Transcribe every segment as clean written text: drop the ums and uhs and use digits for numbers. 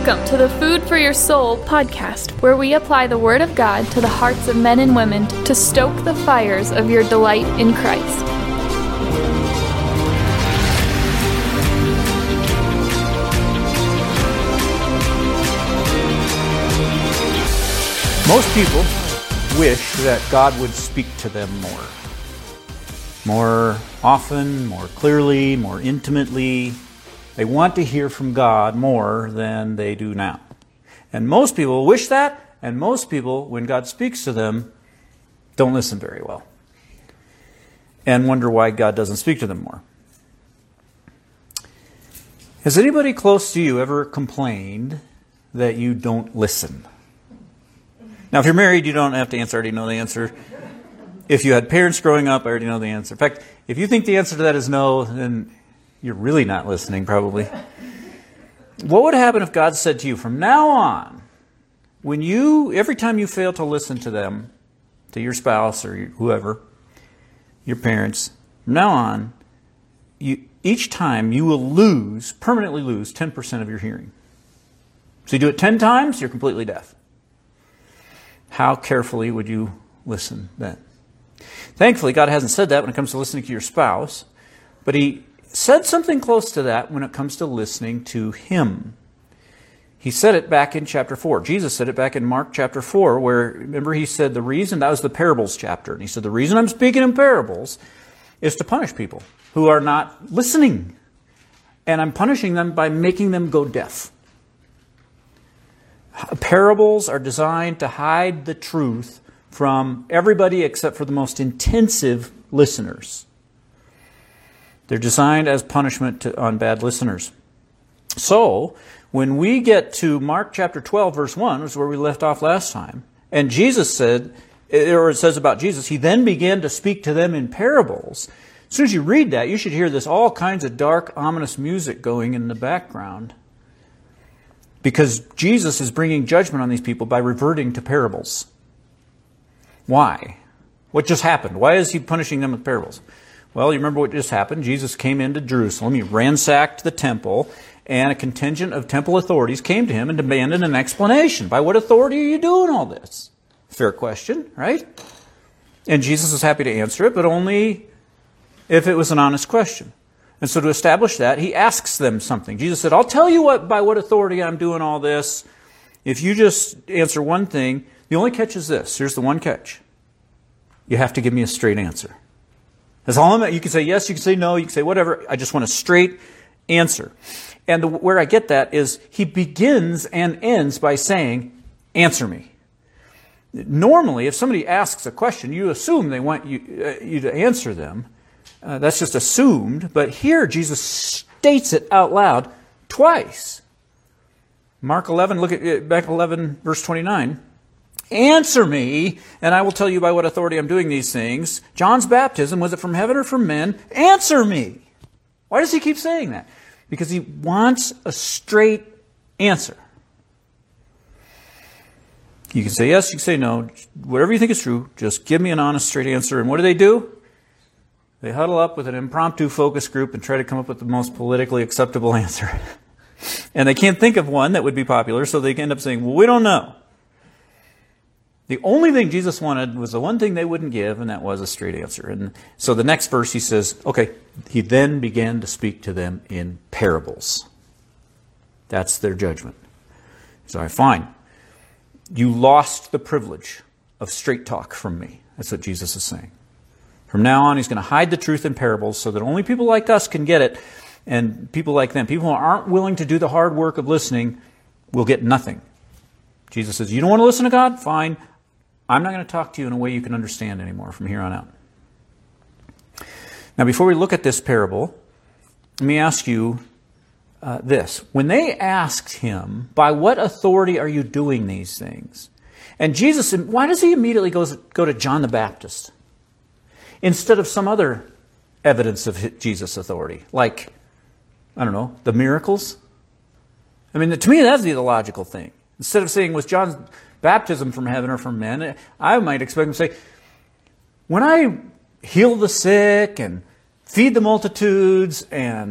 Welcome to the Food for Your Soul podcast, where we apply the Word of God to the hearts of men and women to stoke the fires of your delight in Christ. Most people wish that God would speak to them more often, more clearly, more intimately. They want to hear from God more than they do now. And most people wish that, and most people, when God speaks to them, don't listen very well and wonder why God doesn't speak to them more. Has anybody close to you ever complained that you don't listen? Now, if you're married, you don't have to answer. I already know the answer. If you had parents growing up, I already know the answer. In fact, if you think the answer to that is no, then you're really not listening, probably. What would happen if God said to you, from now on, every time you fail to listen to them, to your spouse or whoever, your parents, from now on, each time you will permanently lose 10% of your hearing. So you do it 10 times, you're completely deaf. How carefully would you listen then? Thankfully, God hasn't said that when it comes to listening to your spouse, but He said something close to that when it comes to listening to Him. He said it back in chapter 4. Jesus said it back in Mark chapter 4, where, remember, He said that was the parables chapter. And He said, the reason I'm speaking in parables is to punish people who are not listening. And I'm punishing them by making them go deaf. Parables are designed to hide the truth from everybody except for the most intensive listeners. They're designed as punishment on bad listeners. So, when we get to Mark chapter 12, verse 1, which is where we left off last time, and Jesus said, or it says about Jesus, He then began to speak to them in parables. As soon as you read that, you should hear all kinds of dark, ominous music going in the background. Because Jesus is bringing judgment on these people by reverting to parables. Why? What just happened? Why is He punishing them with parables? Well, you remember what just happened. Jesus came into Jerusalem. He ransacked the temple, and a contingent of temple authorities came to Him and demanded an explanation. By what authority are you doing all this? Fair question, right? And Jesus was happy to answer it, but only if it was an honest question. And so to establish that, He asks them something. Jesus said, I'll tell you by what authority I'm doing all this. If you just answer one thing, the only catch is this. Here's the one catch. You have to give me a straight answer. That's all I'm at. You can say yes, you can say no, you can say whatever. I just want a straight answer. And where I get that is He begins and ends by saying, answer me. Normally, if somebody asks a question, you assume they want you to answer them. That's just assumed. But here, Jesus states it out loud twice. Mark 11, look at back 11, verse 29. Answer me, and I will tell you by what authority I'm doing these things. John's baptism, was it from heaven or from men? Answer me. Why does He keep saying that? Because He wants a straight answer. You can say yes, you can say no. Whatever you think is true, just give me an honest, straight answer. And what do? They huddle up with an impromptu focus group and try to come up with the most politically acceptable answer. And they can't think of one that would be popular, so they end up saying, well, we don't know. The only thing Jesus wanted was the one thing they wouldn't give, and that was a straight answer. And so the next verse He says, okay, He then began to speak to them in parables. That's their judgment. So all right, fine. You lost the privilege of straight talk from me. That's what Jesus is saying. From now on, He's going to hide the truth in parables so that only people like us can get it, and people like them, people who aren't willing to do the hard work of listening, will get nothing. Jesus says, you don't want to listen to God? Fine. I'm not going to talk to you in a way you can understand anymore from here on out. Now, before we look at this parable, let me ask you this. When they asked Him, by what authority are you doing these things? And Jesus, why does He immediately go to John the Baptist instead of some other evidence of Jesus' authority? Like, I don't know, the miracles? I mean, to me, that's the logical thing. Instead of saying, was John's baptism from heaven or from men, I might expect him to say, when I heal the sick and feed the multitudes and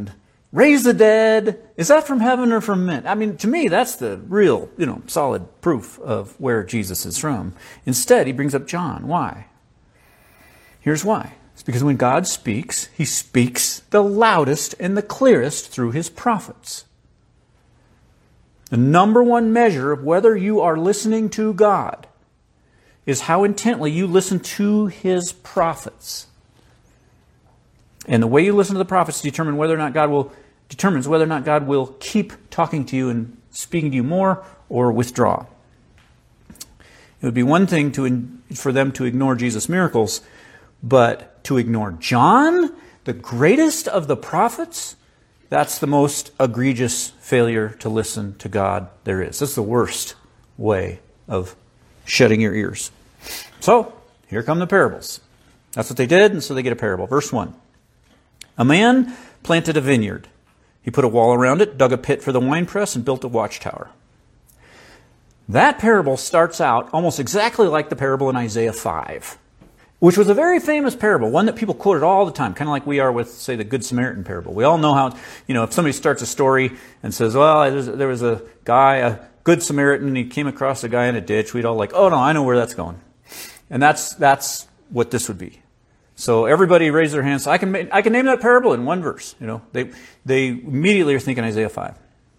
Raise the dead. Is that from heaven or from men? I mean, to me, that's the real, solid proof of where Jesus is from. Instead, he brings up John. Why? Here's why. It's because when God speaks, he speaks the loudest and the clearest through his prophets. The number one measure of whether you are listening to God is how intently you listen to his prophets. And the way you listen to the prophets determines whether or not God will keep talking to you and speaking to you more or withdraw. It would be one thing for them to ignore Jesus' miracles, but to ignore John, the greatest of the prophets, that's the most egregious failure to listen to God there is. That's the worst way of shutting your ears. So, here come the parables. That's what they did, and so they get a parable. Verse 1. A man planted a vineyard. He put a wall around it, dug a pit for the winepress, and built a watchtower. That parable starts out almost exactly like the parable in Isaiah 5, which was a very famous parable, one that people quoted all the time, kind of like we are with, say, the Good Samaritan parable. We all know how, if somebody starts a story and says, well, there was a guy, a Good Samaritan, and he came across a guy in a ditch, we'd all like, oh no, I know where that's going. And that's what this would be. So everybody raise their hands. I can name that parable in one verse. They immediately are thinking Isaiah 5.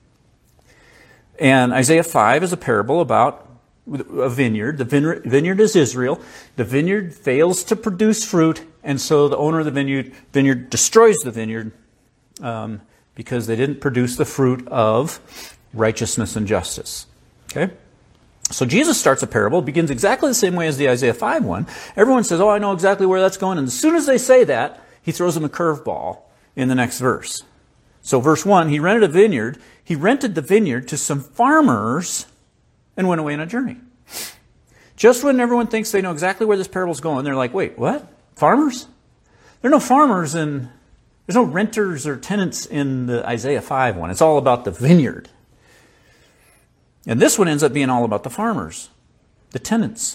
And Isaiah 5 is a parable about a vineyard. The vineyard is Israel. The vineyard fails to produce fruit, and so the owner of the vineyard destroys the vineyard because they didn't produce the fruit of righteousness and justice. Okay? So Jesus starts a parable, begins exactly the same way as the Isaiah 5 one. Everyone says, oh, I know exactly where that's going. And as soon as they say that, he throws them a curveball in the next verse. So verse 1, he rented a vineyard. He rented the vineyard to some farmers and went away on a journey. Just when everyone thinks they know exactly where this parable's going, they're like, wait, what? Farmers? There are no farmers there's no renters or tenants in the Isaiah 5 one. It's all about the vineyard. And this one ends up being all about the farmers, the tenants.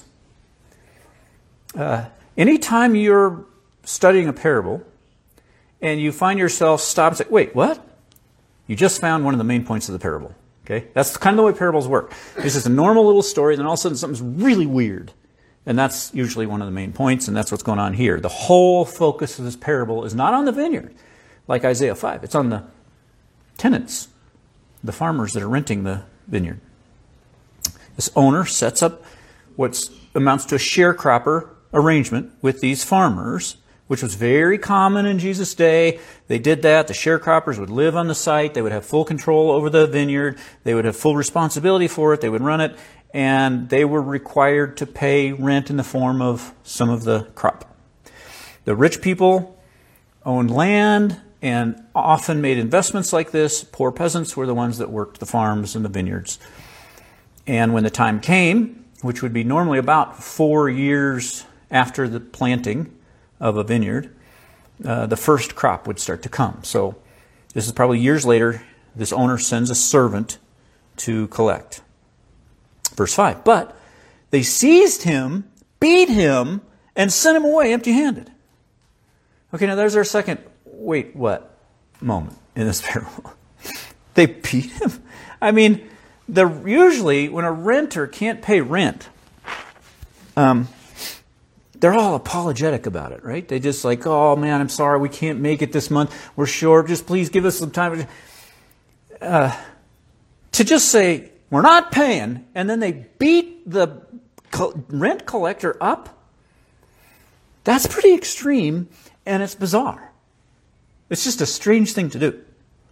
Anytime you're studying a parable and you find yourself stop and say, wait, what? You just found one of the main points of the parable. Okay? That's kind of the way parables work. This is a normal little story, then all of a sudden something's really weird. And that's usually one of the main points, and that's what's going on here. The whole focus of this parable is not on the vineyard, like Isaiah 5. It's on the tenants, the farmers that are renting the vineyard. This owner sets up what amounts to a sharecropper arrangement with these farmers, which was very common in Jesus' day. They did that. The sharecroppers would live on the site. They would have full control over the vineyard. They would have full responsibility for it. They would run it. And they were required to pay rent in the form of some of the crop. The rich people owned land and often made investments like this. Poor peasants were the ones that worked the farms and the vineyards. And when the time came, which would be normally about 4 years after the planting of a vineyard, the first crop would start to come. So this is probably years later. This owner sends a servant to collect. Verse 5, but they seized him, beat him, and sent him away empty-handed. Okay, now there's our second, wait, what moment in this parable. They beat him? I mean, usually when a renter can't pay rent, they're all apologetic about it, right? They just like, oh man, I'm sorry, we can't make it this month. We're short. Just please give us some time. To just say, we're not paying, and then they beat the rent collector up, that's pretty extreme, and it's bizarre. It's just a strange thing to do.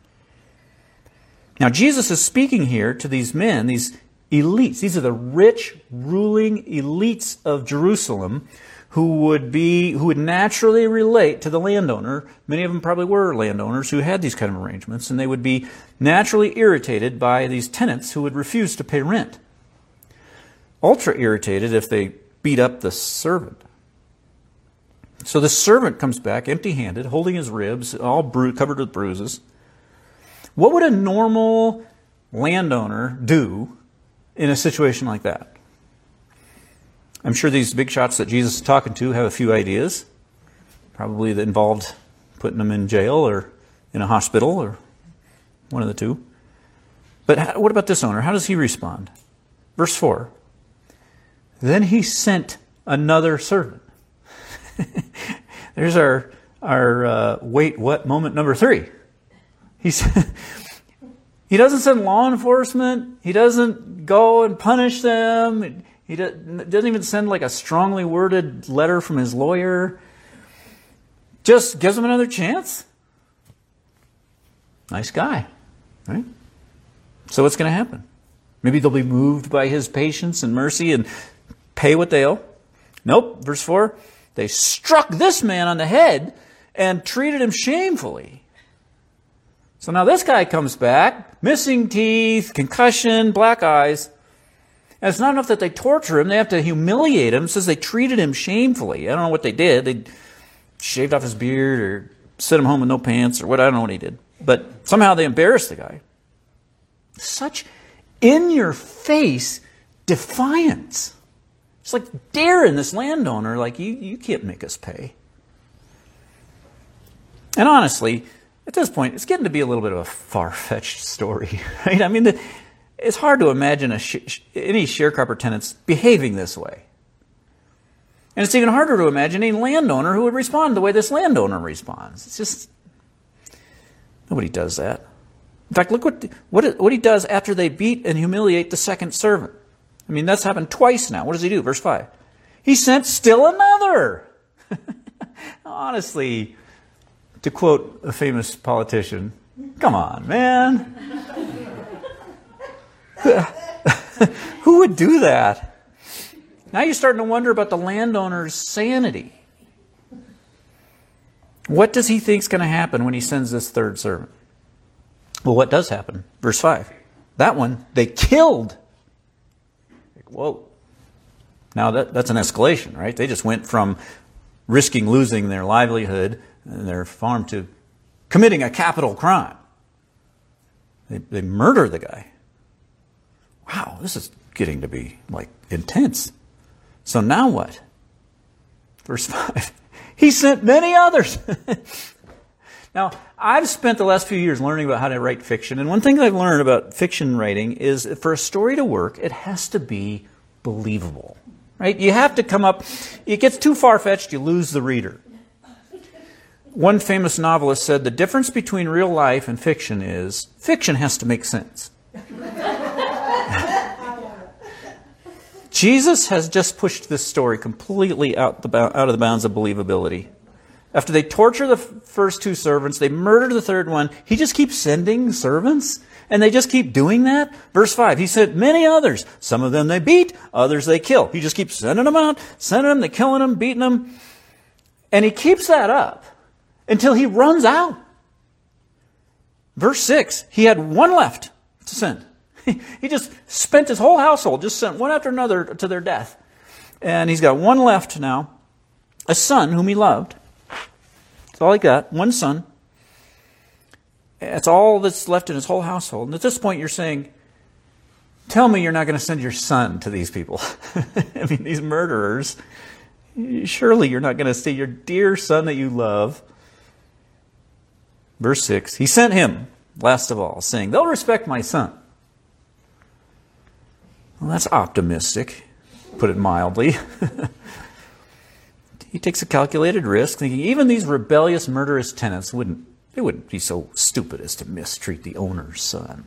Now, Jesus is speaking here to these men, these elites. These are the rich, ruling elites of Jerusalem who would naturally relate to the landowner. Many of them probably were landowners who had these kind of arrangements, and they would be naturally irritated by these tenants who would refuse to pay rent. Ultra irritated if they beat up the servant. So the servant comes back empty-handed, holding his ribs, all covered with bruises. What would a normal landowner do in a situation like that? I'm sure these big shots that Jesus is talking to have a few ideas, probably that involved putting them in jail or in a hospital or one of the two. But what about this owner? How does he respond? Verse 4. Then he sent another servant. There's our wait, what moment number 3. He doesn't send law enforcement. He doesn't go and punish them. He doesn't even send like a strongly worded letter from his lawyer. Just gives them another chance. Nice guy, right? So what's going to happen? Maybe they'll be moved by his patience and mercy and pay what they owe. Nope. Verse 4, they struck this man on the head and treated him shamefully. So now this guy comes back, missing teeth, concussion, black eyes. And it's not enough that they torture him, they have to humiliate him. It says they treated him shamefully. I don't know what they did. They shaved off his beard or sent him home with no pants or what. I don't know what he did. But somehow they embarrassed the guy. Such in-your-face defiance. It's like daring this landowner, like, you can't make us pay. And honestly, at this point, it's getting to be a little bit of a far-fetched story, right? I mean, it's hard to imagine any sharecropper tenants behaving this way. And it's even harder to imagine any landowner who would respond the way this landowner responds. It's just, nobody does that. In fact, look what he does after they beat and humiliate the second servant. I mean, that's happened twice now. What does he do? Verse 5. He sent still another. Honestly, to quote a famous politician, come on, man. Who would do that? Now you're starting to wonder about the landowner's sanity. What does he think's going to happen when he sends this third servant? Well, what does happen? Verse 5. That one, they killed. Whoa. Now that's an escalation, right? They just went from risking losing their livelihood and their farm to committing a capital crime. They murder the guy. Wow, this is getting to be like intense. So now what? Verse 5. He sent many others. Now, I've spent the last few years learning about how to write fiction, and one thing I've learned about fiction writing is for a story to work, it has to be believable, right? You have to come up, it gets too far-fetched, you lose the reader. One famous novelist said the difference between real life and fiction is fiction has to make sense. Jesus has just pushed this story completely out of the bounds of believability. After they torture the first two servants, they murder the third one, he just keeps sending servants, and they just keep doing that. Verse 5, he sent many others. Some of them they beat, others they kill. He just keeps sending them out, sending them, they're killing them, beating them. And he keeps that up until he runs out. Verse 6, he had one left to send. He just spent his whole household, just sent one after another to their death. And he's got one left now, a son whom he loved. That's all he got, one son. That's all that's left in his whole household. And at this point you're saying, tell me you're not going to send your son to these people. I mean, these murderers. Surely you're not going to see your dear son that you love. Verse 6, he sent him, last of all, saying, they'll respect my son. Well, that's optimistic, put it mildly. He takes a calculated risk, thinking even these rebellious, murderous tenants wouldn't be so stupid as to mistreat the owner's son.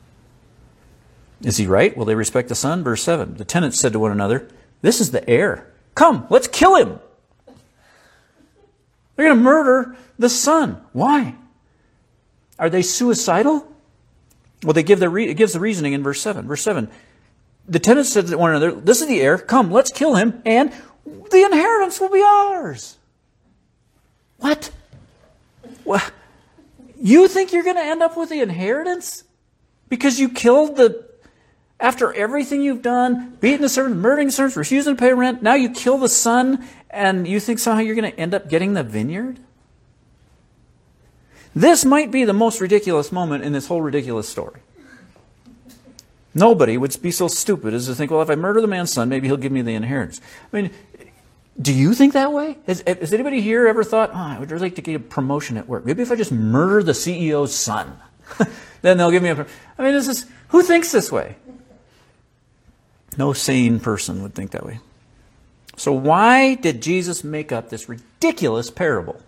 Is he right? Will they respect the son? Verse 7, the tenants said to one another, this is the heir. Come, let's kill him. They're going to murder the son. Why? Are they suicidal? Well, it gives the reasoning in verse 7. Verse 7, the tenants said to one another, this is the heir. Come, let's kill him, and the inheritance will be ours. What? What? You think you're going to end up with the inheritance? Because you killed after everything you've done, beating the servant, murdering the servants, refusing to pay rent, now you kill the son, and you think somehow you're going to end up getting the vineyard? This might be the most ridiculous moment in this whole ridiculous story. Nobody would be so stupid as to think, well, if I murder the man's son, maybe he'll give me the inheritance. I mean, do you think that way? Has anybody here ever thought, I would really like to get a promotion at work? Maybe if I just murder the CEO's son, Then they'll give me who thinks this way? No sane person would think that way. So why did Jesus make up this ridiculous parable?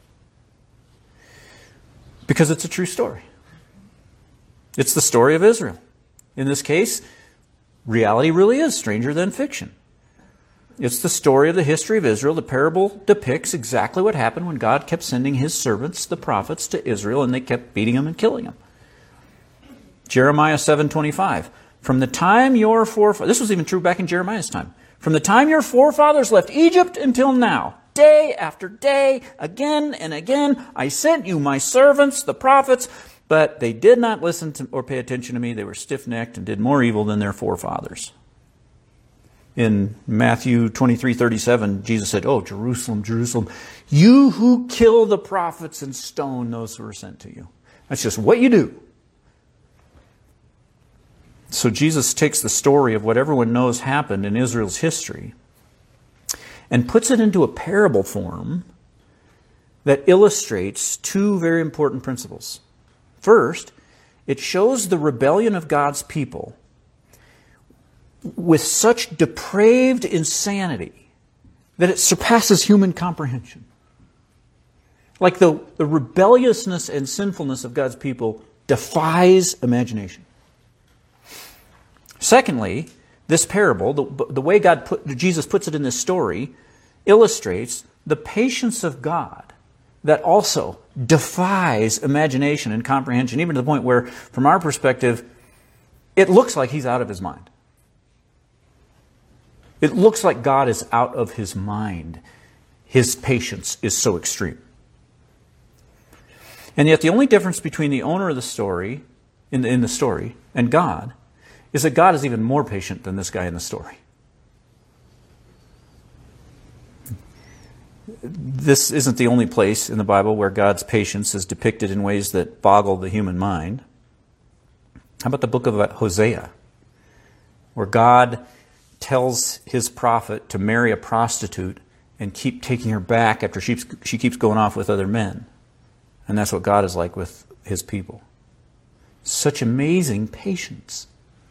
Because it's a true story. It's the story of Israel. In this case, reality really is stranger than fiction. It's the story of the history of Israel. The parable depicts exactly what happened when God kept sending his servants, the prophets, to Israel, and they kept beating them and killing them. Jeremiah 7:25. From the time your forefathers, this was even true back in Jeremiah's time, from the time your forefathers left Egypt until now, day after day, again and again, I sent you my servants, the prophets, but they did not listen to or pay attention to me. They were stiff-necked and did more evil than their forefathers. In Matthew 23:37, Jesus said, "Oh, Jerusalem, Jerusalem, you who kill the prophets and stone those who are sent to you." That's just what you do. So Jesus takes the story of what everyone knows happened in Israel's history and puts it into a parable form that illustrates two very important principles. First, it shows the rebellion of God's people with such depraved insanity that it surpasses human comprehension. Like the rebelliousness and sinfulness of God's people defies imagination. Secondly, this parable, the way Jesus puts it in this story, illustrates the patience of God that also defies imagination and comprehension, even to the point where, from our perspective, it looks like he's out of his mind. It looks like God is out of his mind. His patience is so extreme. And yet the only difference between the owner of the story, in the story, and God, is that God is even more patient than this guy in the story. This isn't the only place in the Bible where God's patience is depicted in ways that boggle the human mind. How about the book of Hosea, where God tells his prophet to marry a prostitute and keep taking her back after she keeps going off with other men. And that's what God is like with his people. Such amazing patience.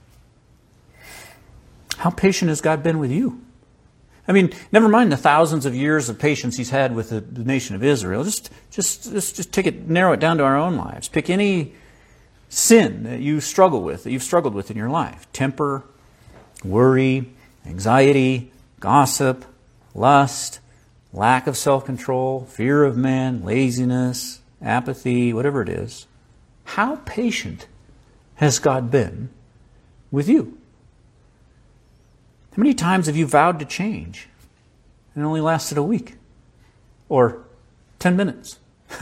How patient has God been with you? I mean, never mind the thousands of years of patience he's had with the nation of Israel. Just narrow it down to our own lives. Pick any sin that you struggle with, that you've struggled with in your life. Temper, worry, anxiety, gossip, lust, lack of self-control, fear of man, laziness, apathy, whatever it is. How patient has God been with you? How many times have you vowed to change and it only lasted a week? Or 10 minutes? How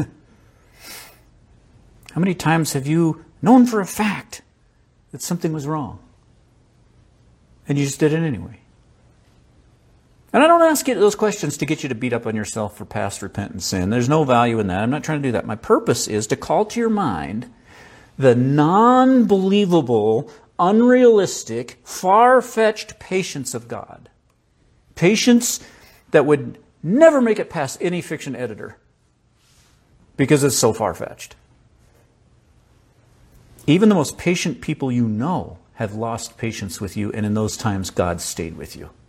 many times have you known for a fact that something was wrong and you just did it anyway? And I don't ask you those questions to get you to beat up on yourself for past repentant sin. There's no value in that. I'm not trying to do that. My purpose is to call to your mind the non-believable, unrealistic, far-fetched patience of God. Patience that would never make it past any fiction editor because it's so far-fetched. Even the most patient people you know have lost patience with you, and in those times God stayed with you.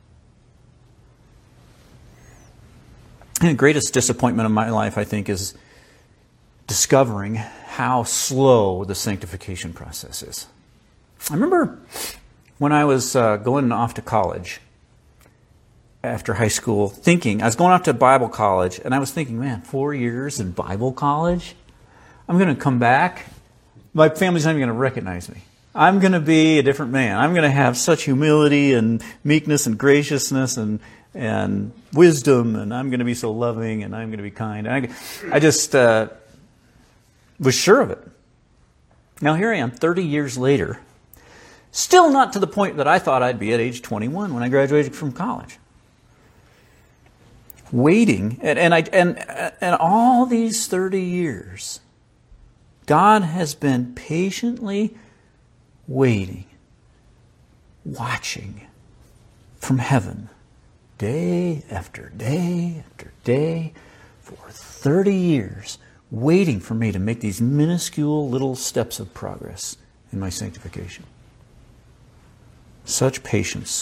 And the greatest disappointment of my life, I think, is discovering how slow the sanctification process is. I remember when I was going off to college after high school, I was going off to Bible college, and I was thinking, man, 4 years in Bible college? I'm going to come back. My family's not even going to recognize me. I'm going to be a different man. I'm going to have such humility and meekness and graciousness and wisdom, and I'm going to be so loving, and I'm going to be kind. I just was sure of it. Now here I am, 30 years later, still not to the point that I thought I'd be at age 21 when I graduated from college. Waiting, and all these 30 years, God has been patiently waiting, watching from heaven, day after day after day, for 30 years, waiting for me to make these minuscule little steps of progress in my sanctification. Such patience.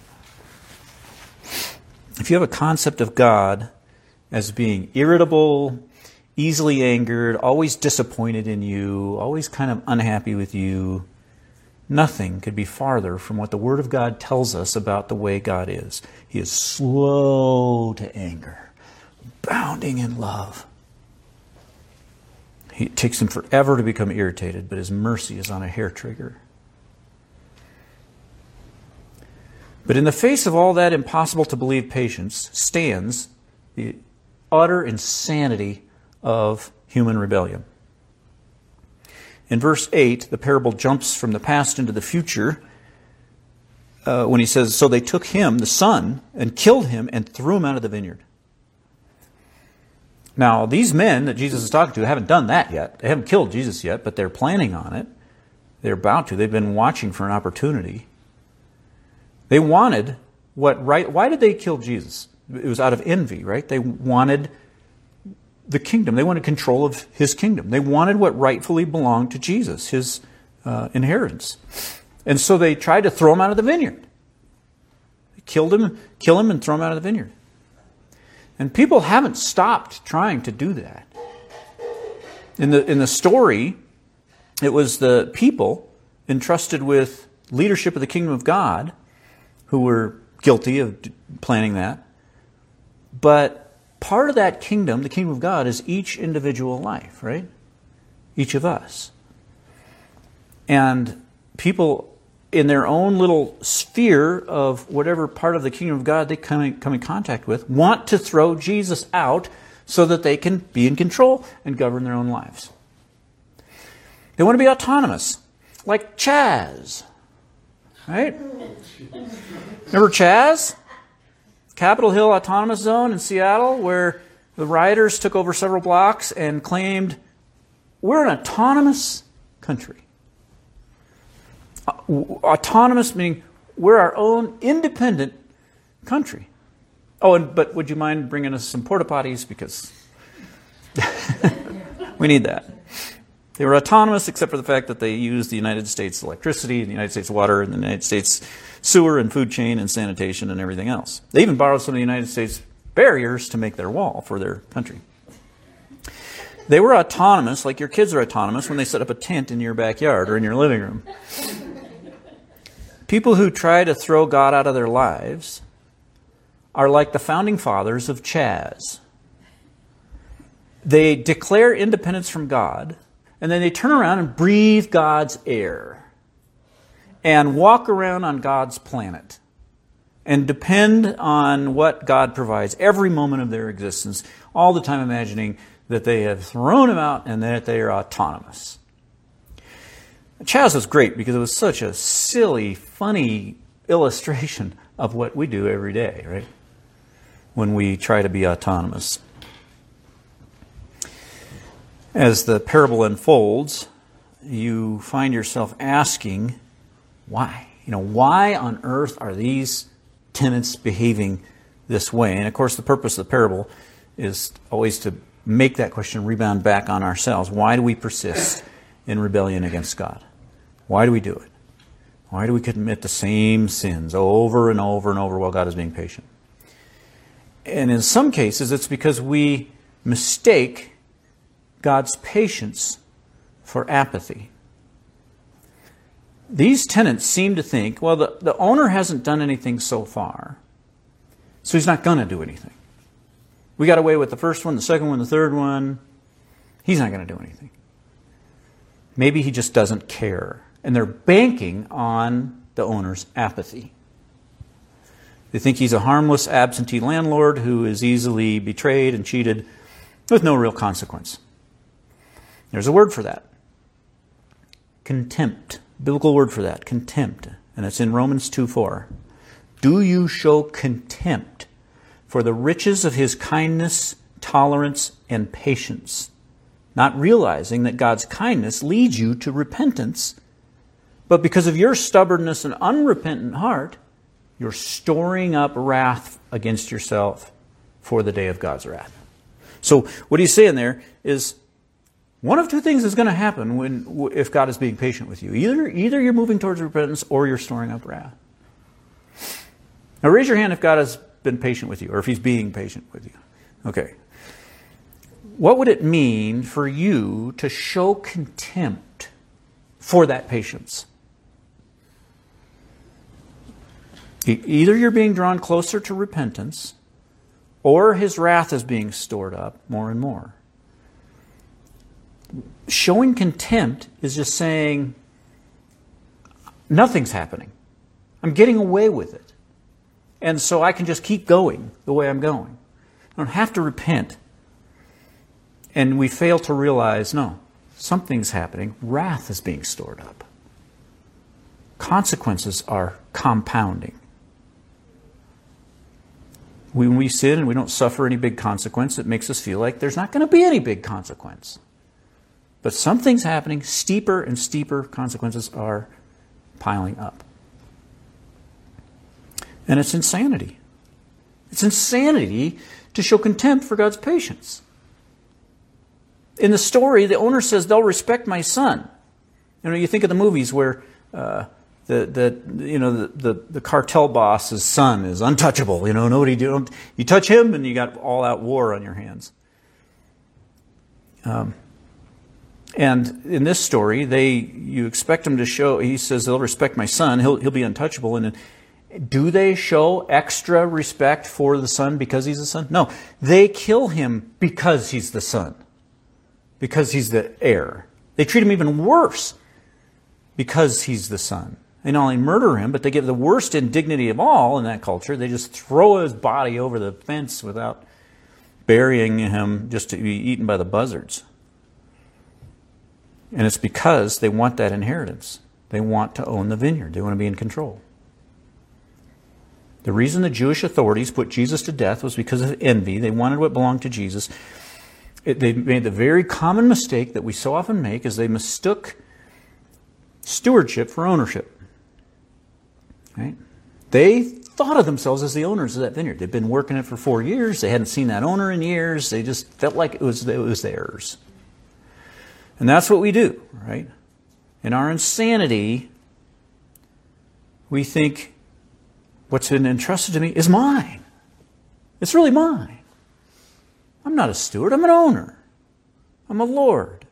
If you have a concept of God as being irritable, easily angered, always disappointed in you, always kind of unhappy with you, nothing could be farther from what the Word of God tells us about the way God is. He is slow to anger, abounding in love. It takes him forever to become irritated, but his mercy is on a hair trigger. But in the face of all that impossible to believe patience stands the utter insanity of human rebellion. In verse 8, the parable jumps from the past into the future when he says, "So they took him, the son, and killed him and threw him out of the vineyard." Now, these men that Jesus is talking to haven't done that yet. They haven't killed Jesus yet, but they're planning on it. They're about to. They've been watching for an opportunity. They wanted what right. Why did they kill Jesus? It was out of envy, right? They wanted the kingdom. They wanted control of his kingdom. They wanted what rightfully belonged to Jesus, his inheritance. And so they tried to throw him out of the vineyard. They kill him and throw him out of the vineyard. And people haven't stopped trying to do that. In the story, it was the people entrusted with leadership of the kingdom of God who were guilty of planning that. But part of that kingdom, the kingdom of God, is each individual life, right? Each of us. And people in their own little sphere of whatever part of the kingdom of God they come in contact with want to throw Jesus out so that they can be in control and govern their own lives. They want to be autonomous, like Chaz. Right? Remember Chaz? Capitol Hill Autonomous Zone in Seattle, where the rioters took over several blocks and claimed, we're an autonomous country. Autonomous meaning we're our own independent country. Oh, but would you mind bringing us some porta potties? Because we need that. They were autonomous except for the fact that they used the United States electricity, the United States water, and the United States sewer and food chain and sanitation and everything else. They even borrowed some of the United States barriers to make their wall for their country. They were autonomous, like your kids are autonomous when they set up a tent in your backyard or in your living room. People who try to throw God out of their lives are like the founding fathers of Chaz. They declare independence from God, and then they turn around and breathe God's air and walk around on God's planet and depend on what God provides every moment of their existence, all the time imagining that they have thrown him out and that they are autonomous. Chaz was great because it was such a silly, funny illustration of what we do every day, right? When we try to be autonomous. As the parable unfolds, you find yourself asking, why? Why on earth are these tenants behaving this way? And of course, the purpose of the parable is always to make that question rebound back on ourselves. Why do we persist in rebellion against God? Why do we do it? Why do we commit the same sins over and over and over while God is being patient? And in some cases, it's because we mistake God's patience for apathy. These tenants seem to think, well, the owner hasn't done anything so far, so he's not going to do anything. We got away with the first one, the second one, the third one. He's not going to do anything. Maybe he just doesn't care. And they're banking on the owner's apathy. They think he's a harmless absentee landlord who is easily betrayed and cheated with no real consequence. There's a word for that. Contempt. Biblical word for that. Contempt. And it's in Romans 2:4. Do you show contempt for the riches of his kindness, tolerance, and patience, not realizing that God's kindness leads you to repentance, but because of your stubbornness and unrepentant heart, you're storing up wrath against yourself for the day of God's wrath. So what he's saying there is One of two things is going to happen if God is being patient with you. Either you're moving towards repentance or you're storing up wrath. Now raise your hand if God has been patient with you, or if He's being patient with you. Okay. What would it mean for you to show contempt for that patience? Either you're being drawn closer to repentance, or His wrath is being stored up more and more. Showing contempt is just saying, nothing's happening. I'm getting away with it. And so I can just keep going the way I'm going. I don't have to repent. And we fail to realize, no, something's happening. Wrath is being stored up. Consequences are compounding. When we sin and we don't suffer any big consequence, it makes us feel like there's not going to be any big consequence. But something's happening. Steeper and steeper consequences are piling up. And it's insanity. It's insanity to show contempt for God's patience. In the story, the owner says, they'll respect my son. You think of the movies where the cartel boss's son is untouchable. You touch him and you got all-out war on your hands. And in this story, you expect him to show. He says they'll respect my son. He'll be untouchable. And do they show extra respect for the son because he's the son? No, they kill him because he's the son, because he's the heir. They treat him even worse because he's the son. They not only murder him, but they give the worst indignity of all in that culture. They just throw his body over the fence without burying him, just to be eaten by the buzzards. And it's because they want that inheritance. They want to own the vineyard. They want to be in control. The reason the Jewish authorities put Jesus to death was because of envy. They wanted what belonged to Jesus. They made the very common mistake that we so often make, is they mistook stewardship for ownership. Right? They thought of themselves as the owners of that vineyard. They'd been working it for 4 years. They hadn't seen that owner in years. They just felt like it was theirs. And that's what we do, right? In our insanity, we think what's been entrusted to me is mine. It's really mine. I'm not a steward. I'm an owner. I'm a lord.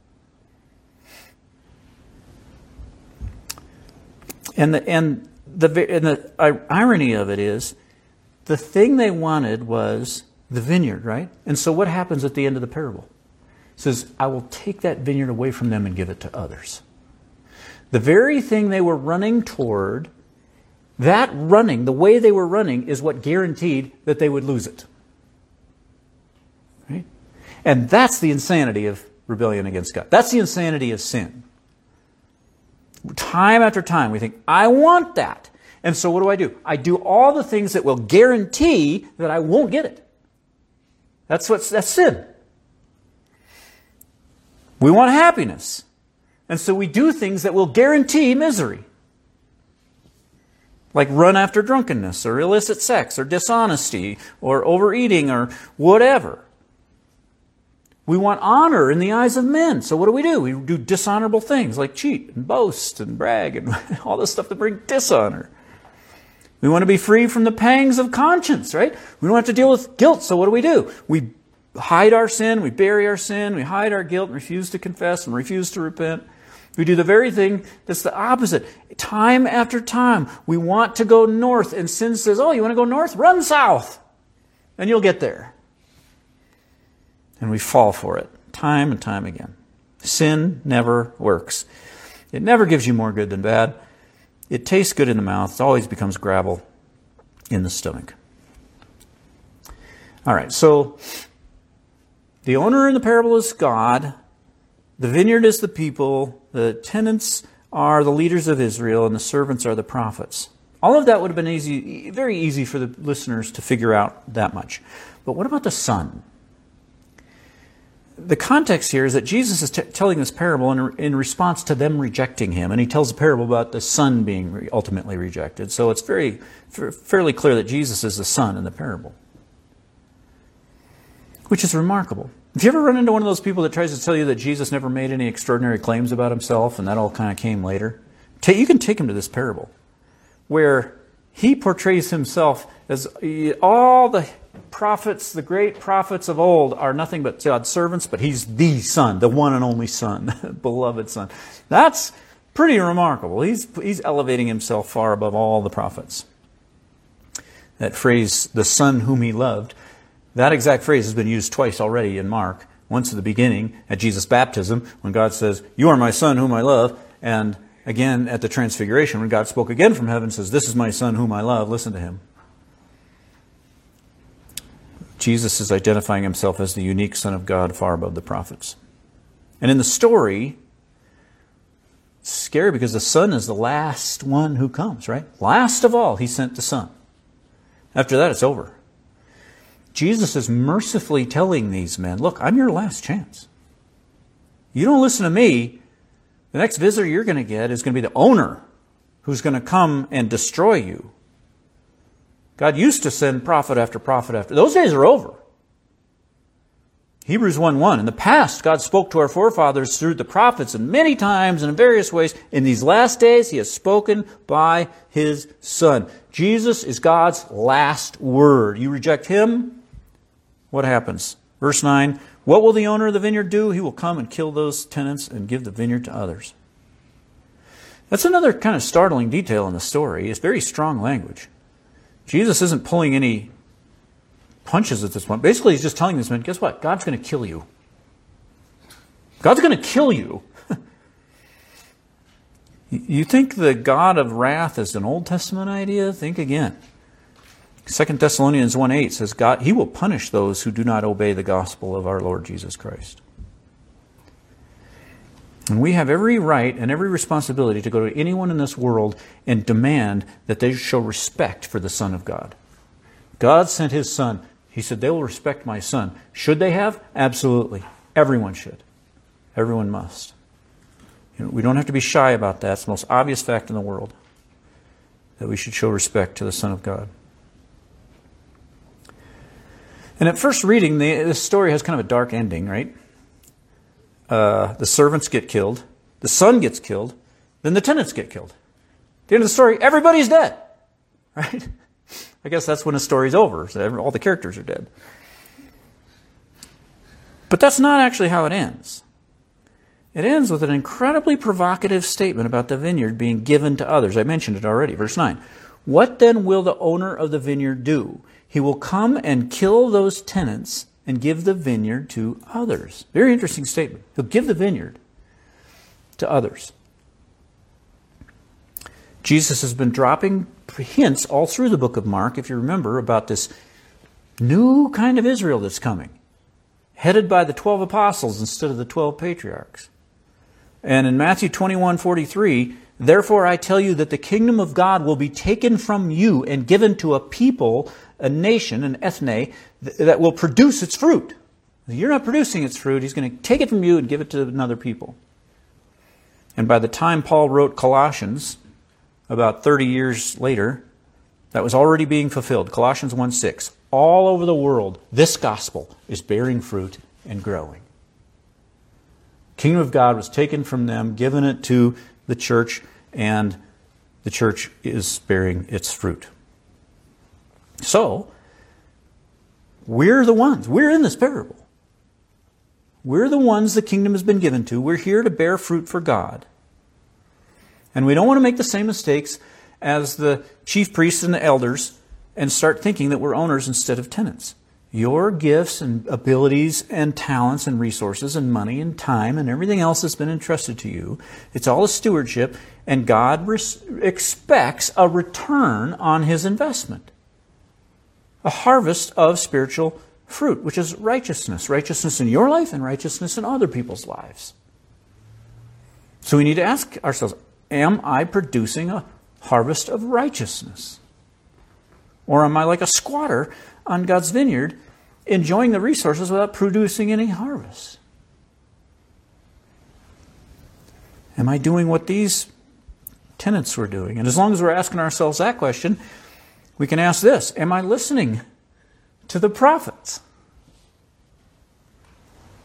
And the irony of it is, the thing they wanted was the vineyard, right? And so what happens at the end of the parable? It says, I will take that vineyard away from them and give it to others. The very thing they were running toward, that running, the way they were running, is what guaranteed that they would lose it. Right? And that's the insanity of rebellion against God. That's the insanity of sin. Time after time, we think, I want that. And so what do? I do all the things that will guarantee that I won't get it. That's sin. We want happiness. And so we do things that will guarantee misery. Like run after drunkenness, or illicit sex, or dishonesty, or overeating, or whatever. We want honor in the eyes of men. So what do? We do dishonorable things like cheat and boast and brag and all this stuff that bring dishonor. We want to be free from the pangs of conscience, right? We don't have to deal with guilt. So what do? We hide our sin, we bury our sin, we hide our guilt, and refuse to confess and refuse to repent. We do the very thing that's the opposite. Time after time, we want to go north, and sin says, oh, you want to go north? Run south, and you'll get there. And we fall for it, time and time again. Sin never works. It never gives you more good than bad. It tastes good in the mouth. It always becomes gravel in the stomach. All right, so the owner in the parable is God. The vineyard is the people. The tenants are the leaders of Israel, and the servants are the prophets. All of that would have been easy, very easy for the listeners to figure out that much. But what about the son? The context here is that Jesus is telling this parable in response to them rejecting him. And he tells a parable about the son being ultimately rejected. So it's fairly clear that Jesus is the son in the parable. Which is remarkable. Have you ever run into one of those people that tries to tell you that Jesus never made any extraordinary claims about himself and that all kind of came later? You can take him to this parable where he portrays himself as all the prophets, the great prophets of old are nothing but God's servants, but he's the Son, the one and only Son, beloved Son. That's pretty remarkable. He's elevating himself far above all the prophets. That phrase, the Son whom he loved, that exact phrase has been used twice already in Mark. Once at the beginning, at Jesus' baptism, when God says, "You are my Son whom I love," and again at the Transfiguration, when God spoke again from heaven and says, "This is my Son whom I love, listen to him." Jesus is identifying himself as the unique Son of God far above the prophets. And in the story, it's scary because the Son is the last one who comes, right? Last of all, he sent the Son. After that, it's over. Jesus is mercifully telling these men, look, I'm your last chance. You don't listen to me, the next visitor you're going to get is going to be the owner who's going to come and destroy you. God used to send prophet after prophet after. Those days are over. Hebrews 1:1. In the past, God spoke to our forefathers through the prophets and many times and in various ways. In these last days, he has spoken by his Son. Jesus is God's last word. You reject him, what happens? Verse 9, what will the owner of the vineyard do? He will come and kill those tenants and give the vineyard to others. That's another kind of startling detail in the story. It's very strong language. Jesus isn't pulling any punches at this point. Basically, he's just telling this man, guess what? God's going to kill you. God's going to kill you. You think the God of wrath is an Old Testament idea? Think again. 2 Thessalonians 1:8 says, God, he will punish those who do not obey the gospel of our Lord Jesus Christ. And we have every right and every responsibility to go to anyone in this world and demand that they show respect for the Son of God. God sent his Son. He said, they will respect my Son. Should they have? Absolutely. Everyone should. Everyone must. We don't have to be shy about that. It's the most obvious fact in the world that we should show respect to the Son of God. And at first reading, this story has kind of a dark ending, right? The servants get killed. The son gets killed. Then the tenants get killed. At the end of the story, everybody's dead. Right? I guess that's when the story's over. So all the characters are dead. But that's not actually how it ends. It ends with an incredibly provocative statement about the vineyard being given to others. I mentioned it already. Verse 9. What then will the owner of the vineyard do? He will come and kill those tenants and give the vineyard to others. Very interesting statement. He'll give the vineyard to others. Jesus has been dropping hints all through the book of Mark, if you remember, about this new kind of Israel that's coming, headed by the 12 apostles instead of the 12 patriarchs. And in Matthew 21:43, therefore I tell you that the kingdom of God will be taken from you and given to a people, a nation, an ethne, that will produce its fruit. You're not producing its fruit. He's going to take it from you and give it to another people. And by the time Paul wrote Colossians, about 30 years later, that was already being fulfilled. Colossians 1:6. All over the world, this gospel is bearing fruit and growing. Kingdom of God was taken from them, given it to the church, and the church is bearing its fruit. So, we're the ones. We're in this parable. We're the ones the kingdom has been given to. We're here to bear fruit for God. And we don't want to make the same mistakes as the chief priests and the elders and start thinking that we're owners instead of tenants. Your gifts and abilities and talents and resources and money and time and everything else that's been entrusted to you, it's all a stewardship, and God expects a return on his investment. A harvest of spiritual fruit, which is righteousness. Righteousness in your life and righteousness in other people's lives. So we need to ask ourselves, am I producing a harvest of righteousness? Or am I like a squatter on God's vineyard, enjoying the resources without producing any harvest? Am I doing what these tenants were doing? And as long as we're asking ourselves that question, we can ask this: am I listening to the prophets?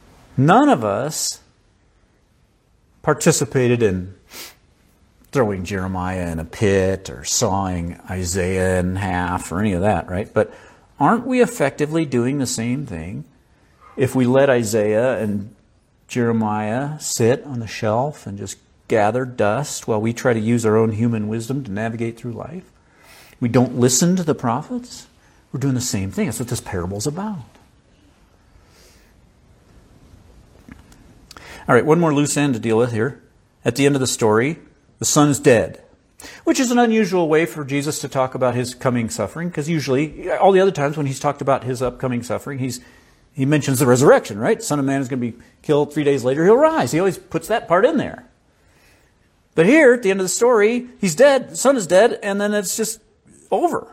None of us participated in throwing Jeremiah in a pit or sawing Isaiah in half or any of that, right? But aren't we effectively doing the same thing if we let Isaiah and Jeremiah sit on the shelf and just gather dust while we try to use our own human wisdom to navigate through life? We don't listen to the prophets? We're doing the same thing. That's what this parable is about. All right, one more loose end to deal with here. At the end of the story, the son is dead, which is an unusual way for Jesus to talk about his coming suffering, because usually, all the other times when he's talked about his upcoming suffering, he mentions the resurrection, right? Son of Man is going to be killed 3 days later, he'll rise. He always puts that part in there. But here, at the end of the story, he's dead, the son is dead, and then it's just over.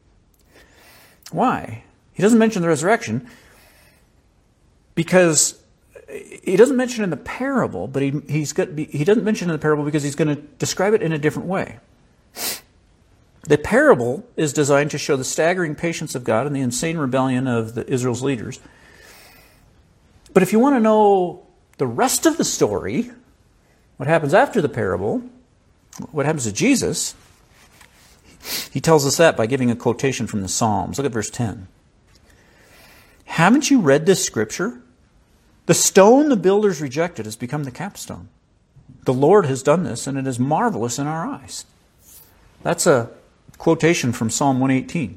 Why? He doesn't mention the resurrection because he doesn't mention it in the parable, but he doesn't mention it in the parable because he's going to describe it in a different way. The parable is designed to show the staggering patience of God and the insane rebellion of Israel's leaders. But if you want to know the rest of the story, what happens after the parable, what happens to Jesus, he tells us that by giving a quotation from the Psalms. Look at verse 10. Haven't you read this scripture? The stone the builders rejected has become the capstone. The Lord has done this, and it is marvelous in our eyes. That's a quotation from Psalm 118,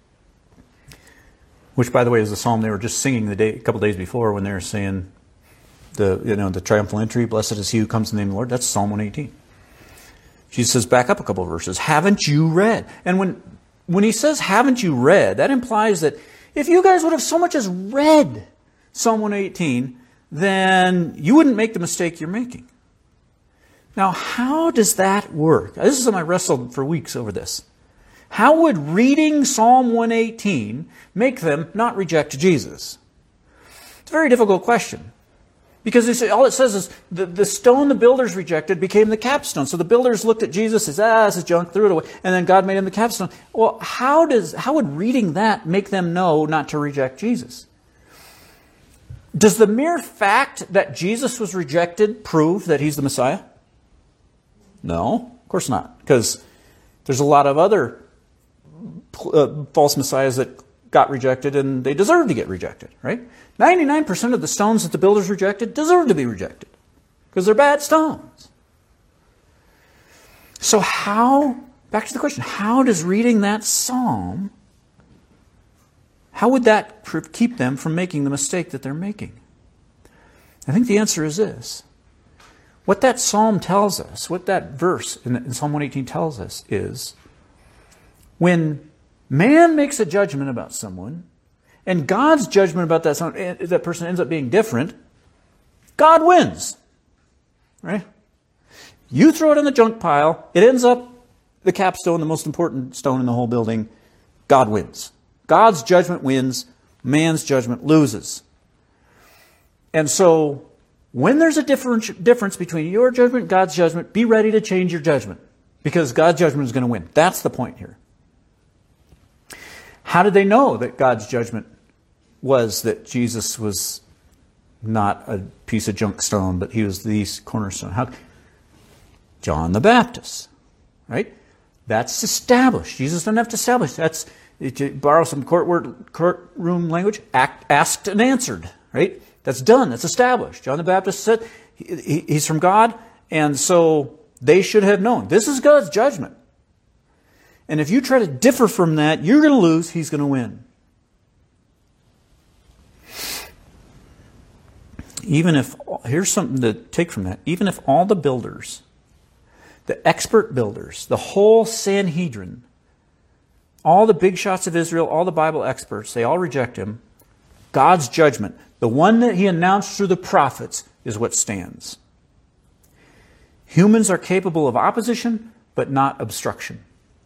which, by the way, is the psalm they were just singing a couple days before when they were saying the triumphal entry, blessed is he who comes in the name of the Lord. That's Psalm 118. Jesus says, back up a couple of verses. Haven't you read? And when he says, haven't you read, that implies that if you guys would have so much as read Psalm 118, then you wouldn't make the mistake you're making. Now, how does that work? This is something I wrestled for weeks over this. How would reading Psalm 118 make them not reject Jesus? It's a very difficult question. Because all it says is the stone the builders rejected became the capstone. So the builders looked at Jesus and said, this is junk, threw it away. And then God made him the capstone. Well, how would reading that make them know not to reject Jesus? Does the mere fact that Jesus was rejected prove that he's the Messiah? No, of course not. Because there's a lot of other false messiahs that got rejected and they deserve to get rejected, right? 99% of the stones that the builders rejected deserve to be rejected because they're bad stones. So back to the question, how does reading that psalm, how would that keep them from making the mistake that they're making? I think the answer is this. What that psalm tells us, what that verse in Psalm 118 tells us is, when man makes a judgment about someone, and God's judgment about that person ends up being different, God wins. Right? You throw it in the junk pile, it ends up the capstone, the most important stone in the whole building. God wins. God's judgment wins, man's judgment loses. And so, when there's a difference between your judgment and God's judgment, be ready to change your judgment, because God's judgment is going to win. That's the point here. How did they know that God's judgment was that Jesus was not a piece of junk stone, but he was the cornerstone? John the Baptist, right? That's established. Jesus doesn't have to establish. That's, to borrow some courtroom language, asked and answered, right? That's done. That's established. John the Baptist said he's from God, and so they should have known. This is God's judgment. And if you try to differ from that, you're going to lose, he's going to win. Here's something to take from that. Even if all the builders, the expert builders, the whole Sanhedrin, all the big shots of Israel, all the Bible experts, they all reject him, God's judgment, the one that he announced through the prophets, is what stands. Humans are capable of opposition, but not obstruction.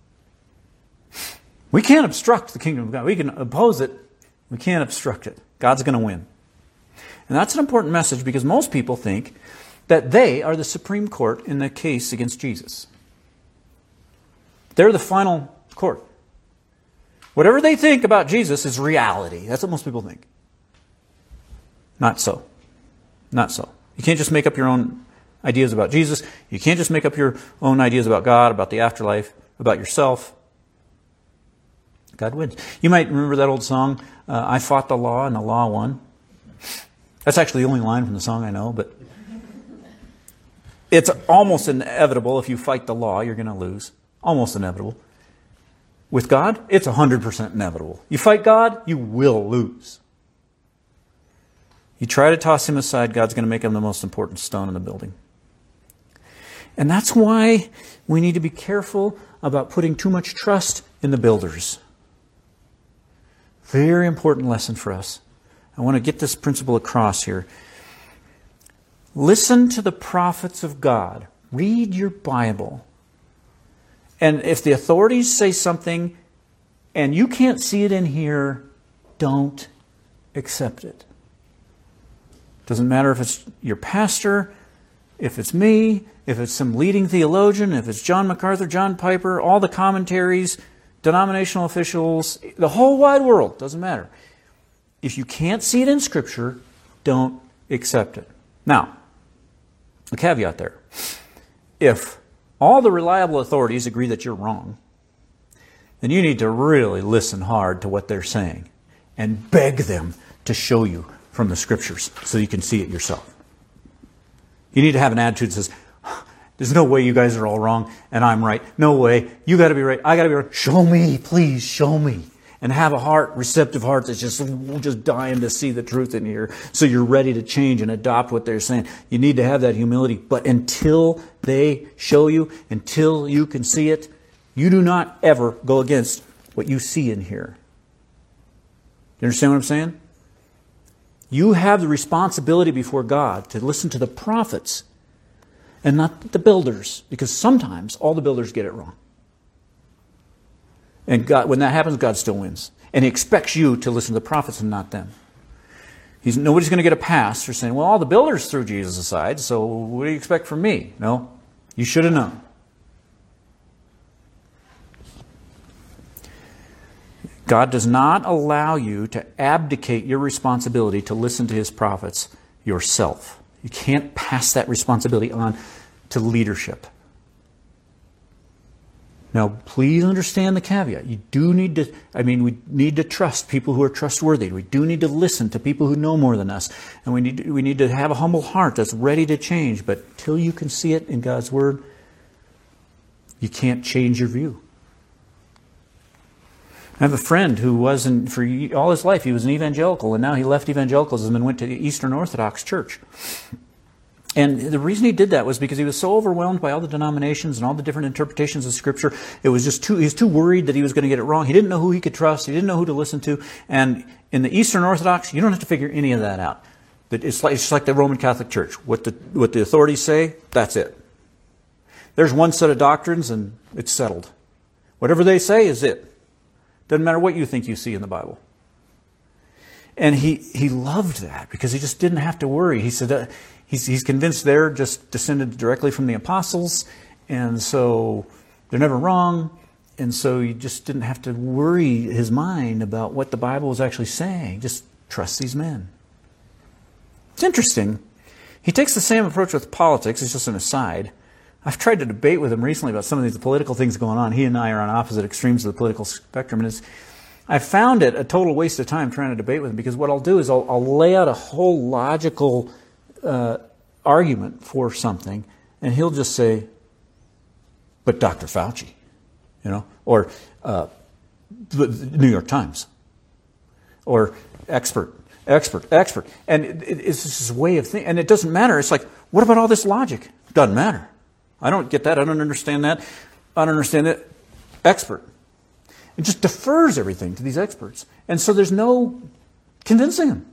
We can't obstruct the kingdom of God. We can oppose it. We can't obstruct it. God's going to win. And that's an important message because most people think that they are the Supreme Court in the case against Jesus. They're the final court. Whatever they think about Jesus is reality. That's what most people think. Not so. Not so. You can't just make up your own ideas about Jesus. You can't just make up your own ideas about God, about the afterlife, about yourself. God wins. You might remember that old song, I fought the law and the law won. That's actually the only line from the song I know, but it's almost inevitable if you fight the law, you're going to lose. Almost inevitable. With God, it's 100% inevitable. You fight God, you will lose. You try to toss him aside, God's going to make him the most important stone in the building. And that's why we need to be careful about putting too much trust in the builders. Very important lesson for us. I want to get this principle across here. Listen to the prophets of God. Read your Bible. And if the authorities say something and you can't see it in here, don't accept it. Doesn't matter if it's your pastor, if it's me, if it's some leading theologian, if it's John MacArthur, John Piper, all the commentaries, denominational officials, the whole wide world, doesn't matter. If you can't see it in Scripture, don't accept it. Now, a caveat there. If all the reliable authorities agree that you're wrong, then you need to really listen hard to what they're saying and beg them to show you from the Scriptures so you can see it yourself. You need to have an attitude that says, there's no way you guys are all wrong and I'm right. No way. You got to be right. I got to be right. Show me, please, show me. And have a heart, receptive heart that's just dying to see the truth in here so you're ready to change and adopt what they're saying. You need to have that humility. But until they show you, until you can see it, you do not ever go against what you see in here. You understand what I'm saying? You have the responsibility before God to listen to the prophets and not the builders, because sometimes all the builders get it wrong. And God, when that happens, God still wins. And He expects you to listen to the prophets and not them. Nobody's going to get a pass for saying, well, all the builders threw Jesus aside, so what do you expect from me? No, you should have known. God does not allow you to abdicate your responsibility to listen to His prophets yourself. You can't pass that responsibility on to leadership. Now, please understand the caveat. You do need to, we need to trust people who are trustworthy. We do need to listen to people who know more than us. And we need to have a humble heart that's ready to change. But till you can see it in God's Word, you can't change your view. I have a friend who for all his life, he was an evangelical, and now he left evangelicalism and went to the Eastern Orthodox Church. And the reason he did that was because he was so overwhelmed by all the denominations and all the different interpretations of Scripture. He was too worried that he was going to get it wrong. He didn't know who he could trust. He didn't know who to listen to. And in the Eastern Orthodox, you don't have to figure any of that out. It's just like the Roman Catholic Church. What the authorities say, that's it. There's one set of doctrines and it's settled. Whatever they say is it. Doesn't matter what you think you see in the Bible. And he loved that because he just didn't have to worry. He said he's convinced they're just descended directly from the apostles, and so they're never wrong. And so he just didn't have to worry his mind about what the Bible was actually saying. Just trust these men. It's interesting. He takes the same approach with politics. It's just an aside. I've tried to debate with him recently about some of these political things going on. He and I are on opposite extremes of the political spectrum. And I found it a total waste of time trying to debate with him, because what I'll do is I'll lay out a whole logical argument for something, and he'll just say, but Dr. Fauci, or the New York Times, or expert. And it's just this way of thinking. And it doesn't matter. It's like, what about all this logic? Doesn't matter. I don't get that. I don't understand that. I don't understand that. Expert. It just defers everything to these experts. And so there's no convincing them.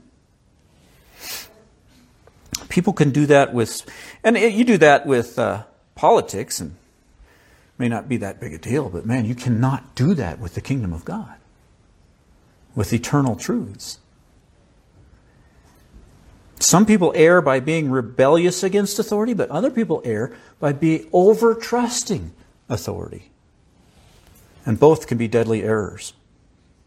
People can do that you do that with politics, and it may not be that big a deal, but man, you cannot do that with the kingdom of God, with eternal truths. Some people err by being rebellious against authority, but other people err by being over-trusting authority. And both can be deadly errors.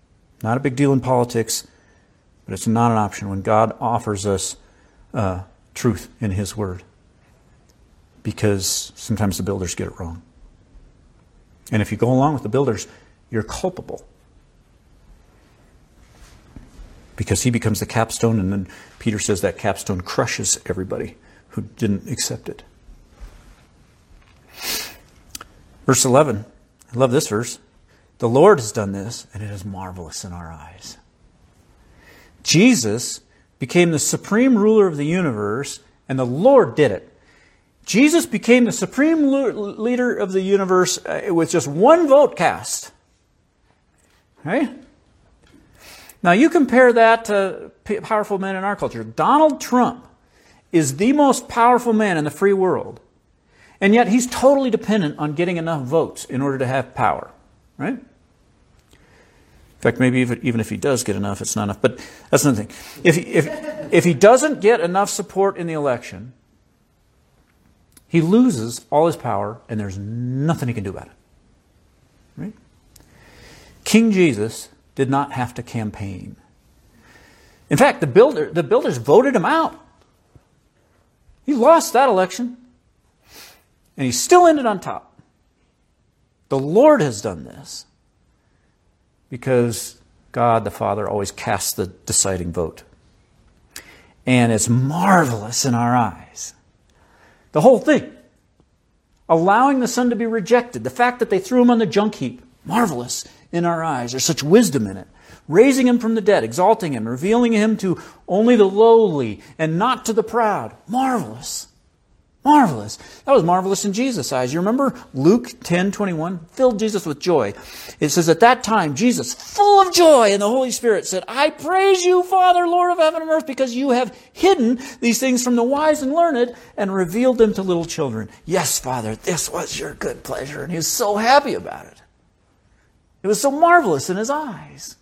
Not a big deal in politics, but it's not an option when God offers us truth in His Word. Because sometimes the builders get it wrong. And if you go along with the builders, you're culpable. Because he becomes the capstone, and then Peter says that capstone crushes everybody who didn't accept it. Verse 11. I love this verse. The Lord has done this, and it is marvelous in our eyes. Jesus became the supreme ruler of the universe, and the Lord did it. Jesus became the supreme leader of the universe with just one vote cast. Right? Now you compare that to powerful men in our culture. Donald Trump is the most powerful man in the free world. And yet he's totally dependent on getting enough votes in order to have power. Right? In fact, maybe even if he does get enough, it's not enough. But that's another thing. If he doesn't get enough support in the election, he loses all his power, and there's nothing he can do about it. Right? King Jesus did not have to campaign. In fact, the builders voted him out. He lost that election, and he still ended on top. The Lord has done this because God the Father always casts the deciding vote. And it's marvelous in our eyes. The whole thing. Allowing the Son to be rejected. The fact that they threw him on the junk heap. Marvelous in our eyes. There's such wisdom in it. Raising him from the dead. Exalting him. Revealing him to only the lowly and not to the proud. Marvelous. Marvelous. That was marvelous in Jesus' eyes. You remember Luke 10:21? Filled Jesus with joy. It says, at that time, Jesus, full of joy in the Holy Spirit, said, I praise you, Father, Lord of heaven and earth, because you have hidden these things from the wise and learned and revealed them to little children. Yes, Father, this was your good pleasure. And he was so happy about it. It was so marvelous in his eyes.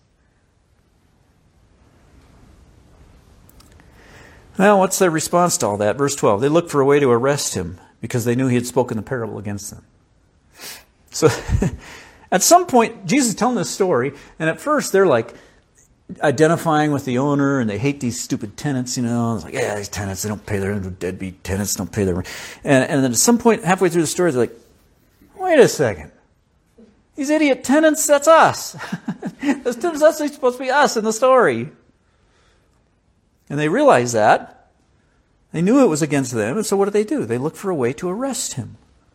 Well, what's their response to all that? Verse 12. They looked for a way to arrest him because they knew he had spoken the parable against them. So at some point, Jesus is telling this story, and at first they're like identifying with the owner, and they hate these stupid tenants, you know. It's like, yeah, these tenants, they don't pay their rent. Deadbeat tenants don't pay their rent. And then at some point, halfway through the story, they're like, wait a second. These idiot tenants, that's us. Those tenants, that's supposed to be us in the story. And they realized that. They knew it was against them. And so what do? They look for a way to arrest him.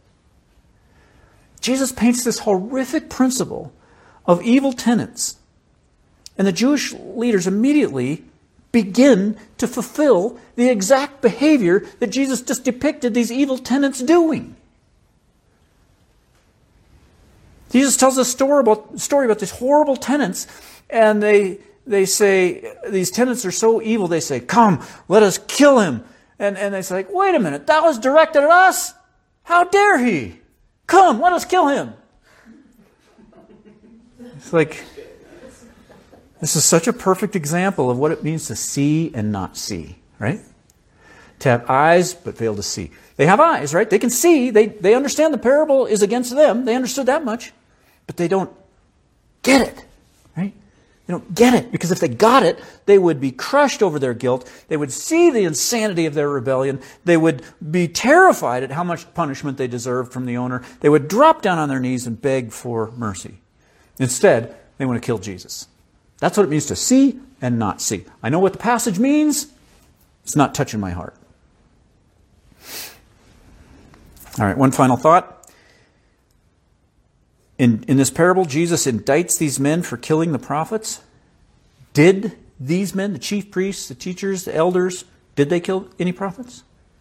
Jesus paints this horrific principle of evil tenants. And the Jewish leaders immediately begin to fulfill the exact behavior that Jesus just depicted these evil tenants doing. Jesus tells a story about these horrible tenants, and they say, these tenants are so evil, they say, come, let us kill him. And they say, like, wait a minute, that was directed at us? How dare he? Come, let us kill him. It's like, this is such a perfect example of what it means to see and not see, right? To have eyes but fail to see. They have eyes, right? They can see. They understand the parable is against them. They understood that much. But they don't get it, right? They don't get it, because if they got it, they would be crushed over their guilt. They would see the insanity of their rebellion. They would be terrified at how much punishment they deserved from the owner. They would drop down on their knees and beg for mercy. Instead, they want to kill Jesus. That's what it means to see and not see. I know what the passage means. It's not touching my heart. All right, one final thought. In this parable, Jesus indicts these men for killing the prophets. Did these men, the chief priests, the teachers, the elders, did they kill any prophets?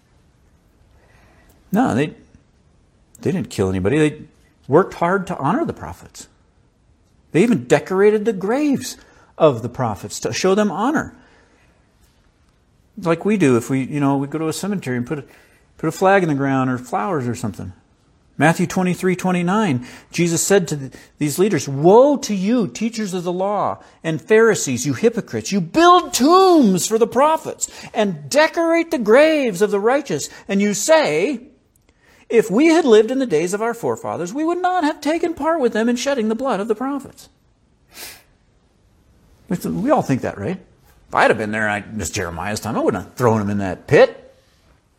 No, they didn't kill anybody. They worked hard to honor the prophets. They even decorated the graves of the prophets to show them honor. Like we do if we go to a cemetery and put a flag in the ground or flowers or something. Matthew 23:29, Jesus said to these leaders, woe to you, teachers of the law and Pharisees, you hypocrites! You build tombs for the prophets and decorate the graves of the righteous. And you say, if we had lived in the days of our forefathers, we would not have taken part with them in shedding the blood of the prophets. We all think that, right? If I'd have been there in Jeremiah's time, I wouldn't have thrown him in that pit.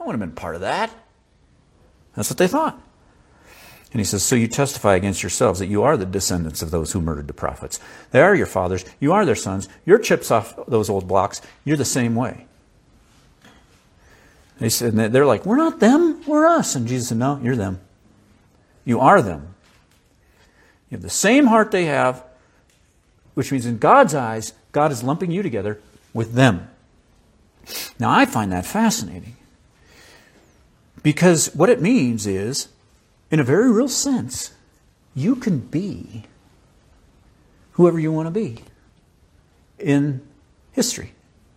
I wouldn't have been part of that. That's what they thought. And he says, so you testify against yourselves that you are the descendants of those who murdered the prophets. They are your fathers. You are their sons. You're chips off those old blocks. You're the same way. They said, they're like, we're not them, we're us. And Jesus said, no, you're them. You are them. You have the same heart they have, which means in God's eyes, God is lumping you together with them. Now, I find that fascinating. Because what it means is, in a very real sense, you can be whoever you want to be in history.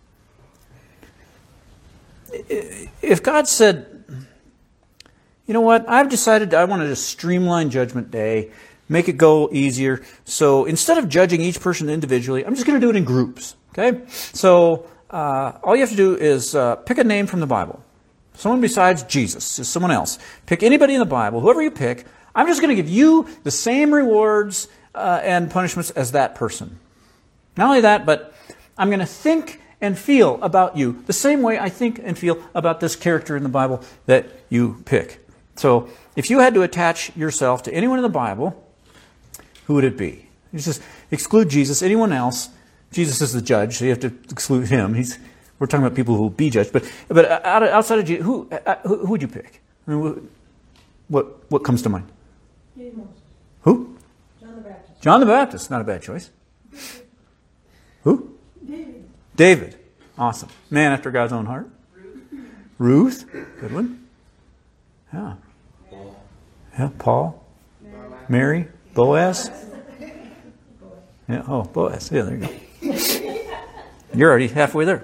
If God said, you know what, I've decided I want to just streamline Judgment Day, make it go easier. So instead of judging each person individually, I'm just going to do it in groups. Okay? So all you have to do is pick a name from the Bible. Someone besides Jesus, just someone else. Pick anybody in the Bible, whoever you pick. I'm just going to give you the same rewards and punishments as that person. Not only that, but I'm going to think and feel about you the same way I think and feel about this character in the Bible that you pick. So if you had to attach yourself to anyone in the Bible, who would it be? You just exclude Jesus. Anyone else, Jesus is the judge, so you have to exclude him. We're talking about people who will be judged. But outside of Jesus, who would you pick? I mean, what comes to mind? Who? John the Baptist. John the Baptist. Not a bad choice. Who? David. Awesome. Man after God's own heart. Ruth. Good one. Yeah. Yeah. Paul. Mary. Boaz. Yeah. Oh, Boaz. Yeah, there you go. You're already halfway there.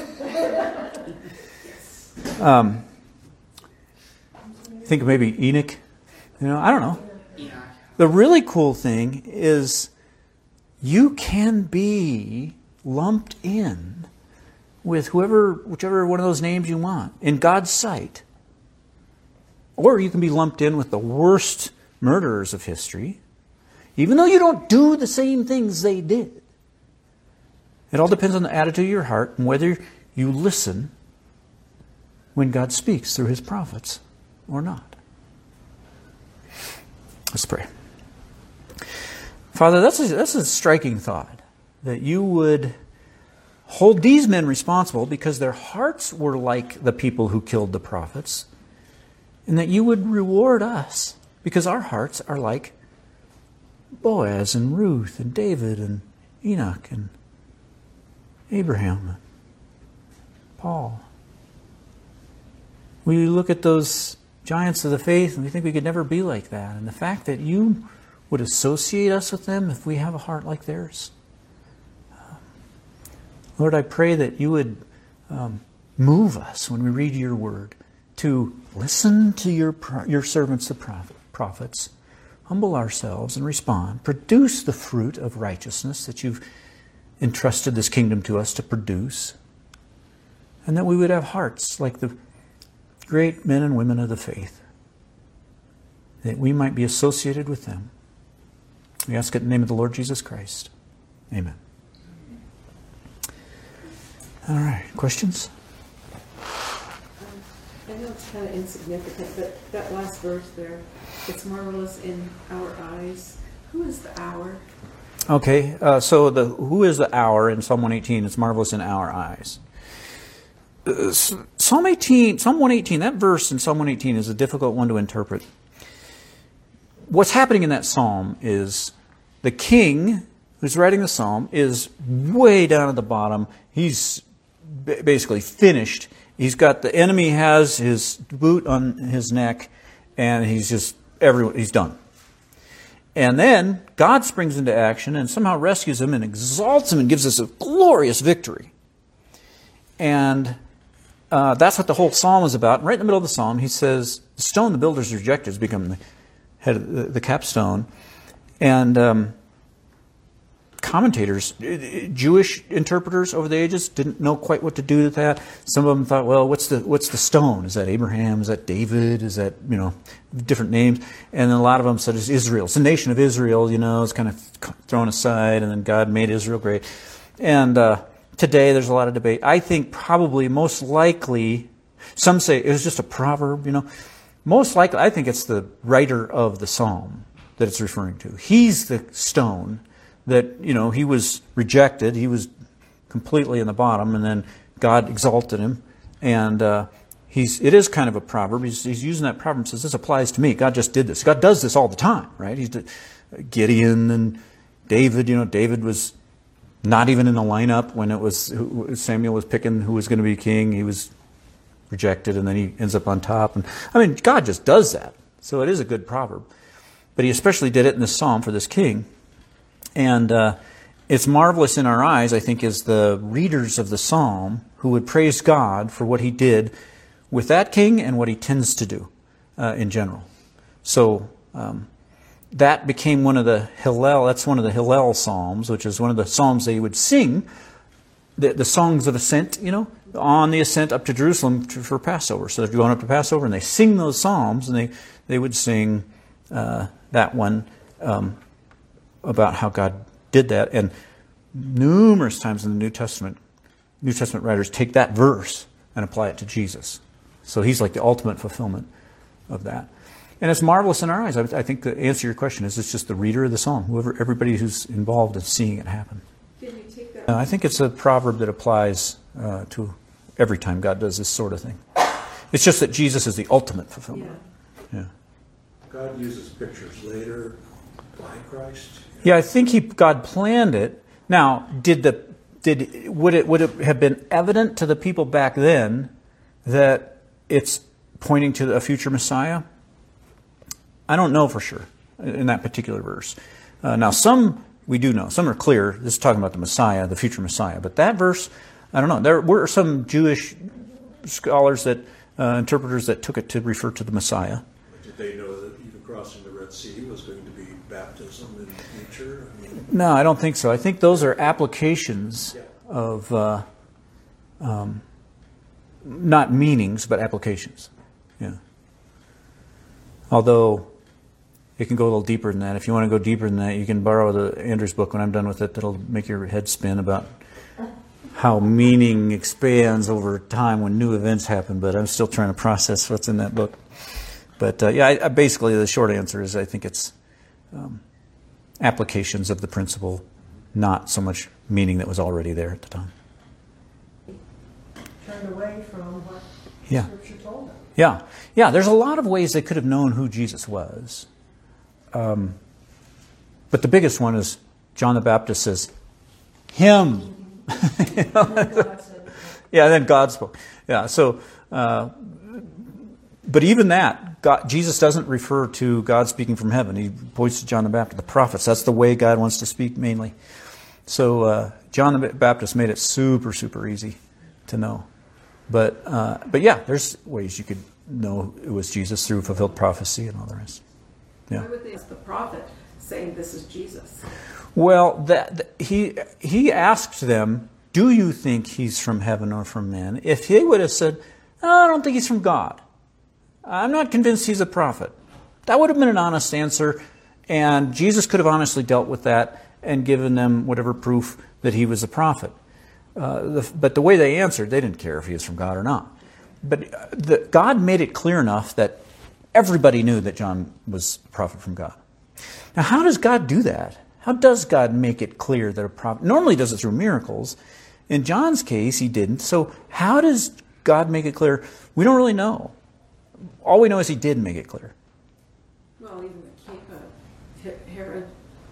Think maybe Enoch. I don't know. The really cool thing is you can be lumped in with whichever one of those names you want in God's sight. Or you can be lumped in with the worst murderers of history, even though you don't do the same things they did. It all depends on the attitude of your heart and whether you listen when God speaks through his prophets or not. Let's pray. Father, that's a striking thought, that you would hold these men responsible because their hearts were like the people who killed the prophets, and that you would reward us because our hearts are like Boaz and Ruth and David and Enoch and Abraham and Paul. We look at those giants of the faith and we think we could never be like that. And the fact that you would associate us with them if we have a heart like theirs. Lord, I pray that you would move us when we read your word to listen to your servants, the prophets, humble ourselves and respond, produce the fruit of righteousness that you've entrusted this kingdom to us to produce, and that we would have hearts like the great men and women of the faith, that we might be associated with them. We ask it in the name of the Lord Jesus Christ. Amen. All right, questions? I know it's kind of insignificant, but that last verse there, it's marvelous in our eyes. Who is the hour? Okay, so who is the hour in Psalm 118? It's marvelous in our eyes. Psalm 118, that verse in Psalm 118 is a difficult one to interpret. What's happening in that psalm is the king who's writing the psalm is way down at the bottom. He's basically finished. The enemy has his boot on his neck, and he's done. And then God springs into action and somehow rescues him and exalts him and gives us a glorious victory. And that's what the whole psalm is about. And right in the middle of the psalm, he says, the stone the builders rejected has become the head of the capstone. And commentators, Jewish interpreters over the ages, didn't know quite what to do with that. Some of them thought, well, what's the stone? Is that Abraham? Is that David? Is that, different names? And then a lot of them said it's Israel. It's the nation of Israel, it's kind of thrown aside, and then God made Israel great. And today there's a lot of debate. I think probably most likely, Some say it was just a proverb, Most likely, I think it's the writer of the psalm that it's referring to. He's the stone that, he was rejected. He was completely in the bottom, and then God exalted him. And it is kind of a proverb. He's using that proverb and says, this applies to me. God just did this. God does this all the time, right? Gideon and David, David was not even in the lineup when Samuel was picking who was going to be king. He was rejected, and then he ends up on top. And God just does that. So it is a good proverb. But he especially did it in this psalm for this king. And it's marvelous in our eyes, I think, as the readers of the psalm who would praise God for what he did with that king and what he tends to do in general. So that became one of the Hillel, that's one of the Hillel psalms, which is one of the psalms they would sing, the songs of ascent, on the ascent up to Jerusalem for Passover. So they're going up to Passover, and they sing those psalms, and they would sing that one about how God did that. And numerous times in the New Testament writers take that verse and apply it to Jesus. So he's like the ultimate fulfillment of that. And it's marvelous in our eyes. I think the answer to your question is it's just the reader of the psalm, everybody who's involved in seeing it happen. Can you take that? I think it's a proverb that applies to every time God does this sort of thing. It's just that Jesus is the ultimate fulfillment. Yeah. God uses pictures later by Christ. Yeah, I think God planned it. Now, would it have been evident to the people back then that it's pointing to a future Messiah? I don't know for sure in that particular verse. Now, some we do know. Some are clear. This is talking about the Messiah, the future Messiah. But that verse, I don't know. There were some Jewish scholars interpreters that took it to refer to the Messiah. Did they know that even crossing the Red Sea was going to be baptism in the future? No, I don't think so. I think those are applications of, not meanings, but applications. Yeah. Although it can go a little deeper than that. If you want to go deeper than that, you can borrow Andrew's book when I'm done with it. That'll make your head spin about how meaning expands over time when new events happen. But I'm still trying to process what's in that book. But basically the short answer is I think it's applications of the principle, not so much meaning that was already there at the time. Turned away from what Scripture told them. Yeah. There's a lot of ways they could have known who Jesus was. But the biggest one is John the Baptist says, him. Then God spoke. Yeah, so, but even that, Jesus doesn't refer to God speaking from heaven. He points to John the Baptist, the prophets. That's the way God wants to speak mainly. So John the Baptist made it super, super easy to know. But yeah, there's ways you could know it was Jesus through fulfilled prophecy and all the rest. Yeah. Why would they ask the prophet saying this is Jesus? Well, he asked them, do you think he's from heaven or from men? If he would have said, I don't think he's from God. I'm not convinced he's a prophet. That would have been an honest answer, and Jesus could have honestly dealt with that and given them whatever proof that he was a prophet. But the way they answered, they didn't care if he was from God or not. But God made it clear enough that everybody knew that John was a prophet from God. Now, how does God do that? How does God make it clear that a prophet... Normally he does it through miracles. In John's case, he didn't. So how does God make it clear? We don't really know. All we know is he did make it clear. Well, even Herod,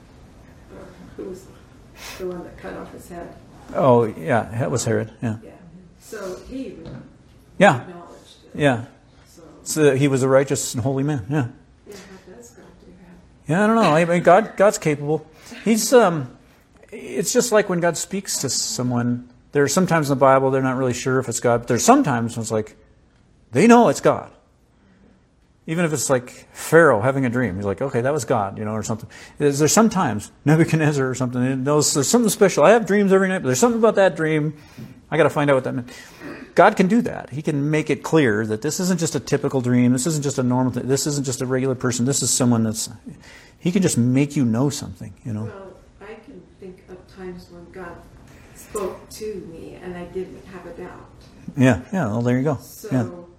who was the one that cut off his head. Oh, yeah, that was Herod, yeah. So he even acknowledged it. Yeah. So he was a righteous and holy man, yeah. Yeah, how does God do that? Yeah, I don't know. I mean, God's capable. He's it's just like when God speaks to someone. There's sometimes in the Bible they're not really sure if it's God, but there's sometimes when it's like they know it's God. Even if it's like Pharaoh having a dream, he's like, okay, that was God, or something. There's sometimes Nebuchadnezzar or something. There's something special. I have dreams every night, but there's something about that dream. I got to find out what that meant. God can do that. He can make it clear that this isn't just a typical dream. This isn't just a normal thing. This isn't just a regular person. This is someone he can just make you know something, Well, I can think of times when God spoke to me and I didn't have a doubt. Yeah. Well, there you go. So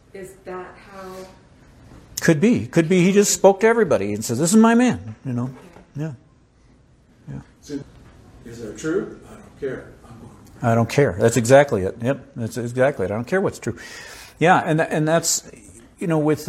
Is that how? Could be. Could be he just spoke to everybody and said, this is my man, Yeah. Is that true? I don't care. I don't care. That's exactly it. Yep, that's exactly it. I don't care what's true. Yeah, and that's, with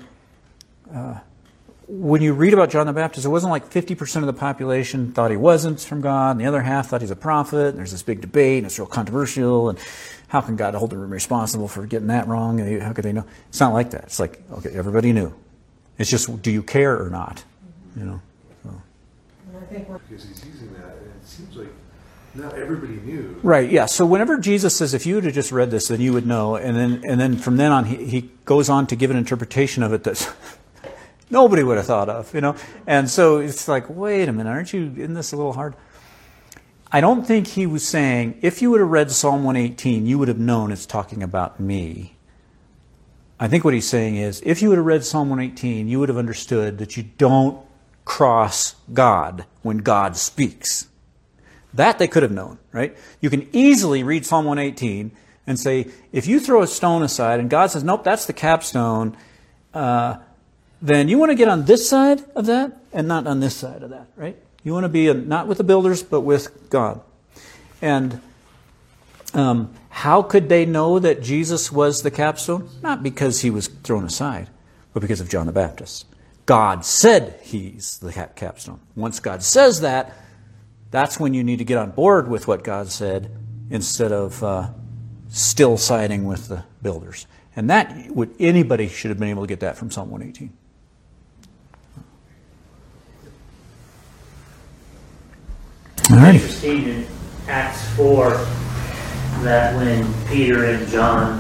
when you read about John the Baptist, it wasn't like 50% of the population thought he wasn't from God, and the other half thought he's a prophet, and there's this big debate, and it's real controversial, and how can God hold him responsible for getting that wrong? And how could they know? It's not like that. It's like, okay, everybody knew. It's just, do you care or not? So. And I think because he's using that, and it seems like not everybody knew. Right, yeah. So whenever Jesus says, if you would have just read this, then you would know, and then from then on, he goes on to give an interpretation of it that nobody would have thought of, And so it's like, wait a minute, isn't this a little hard? I don't think he was saying, if you would have read Psalm 118, you would have known it's talking about me. I think what he's saying is, if you would have read Psalm 118, you would have understood that you don't cross God when God speaks. That they could have known, right? You can easily read Psalm 118 and say, if you throw a stone aside and God says, nope, that's the capstone, then you want to get on this side of that and not on this side of that, right? You want to be not with the builders, but with God. And how could they know that Jesus was the capstone? Not because he was thrown aside, but because of John the Baptist. God said he's the capstone. Once God says that, that's when you need to get on board with what God said instead of still siding with the builders. And anybody should have been able to get that from Psalm 118. All right. Interesting in Acts 4 that when Peter and John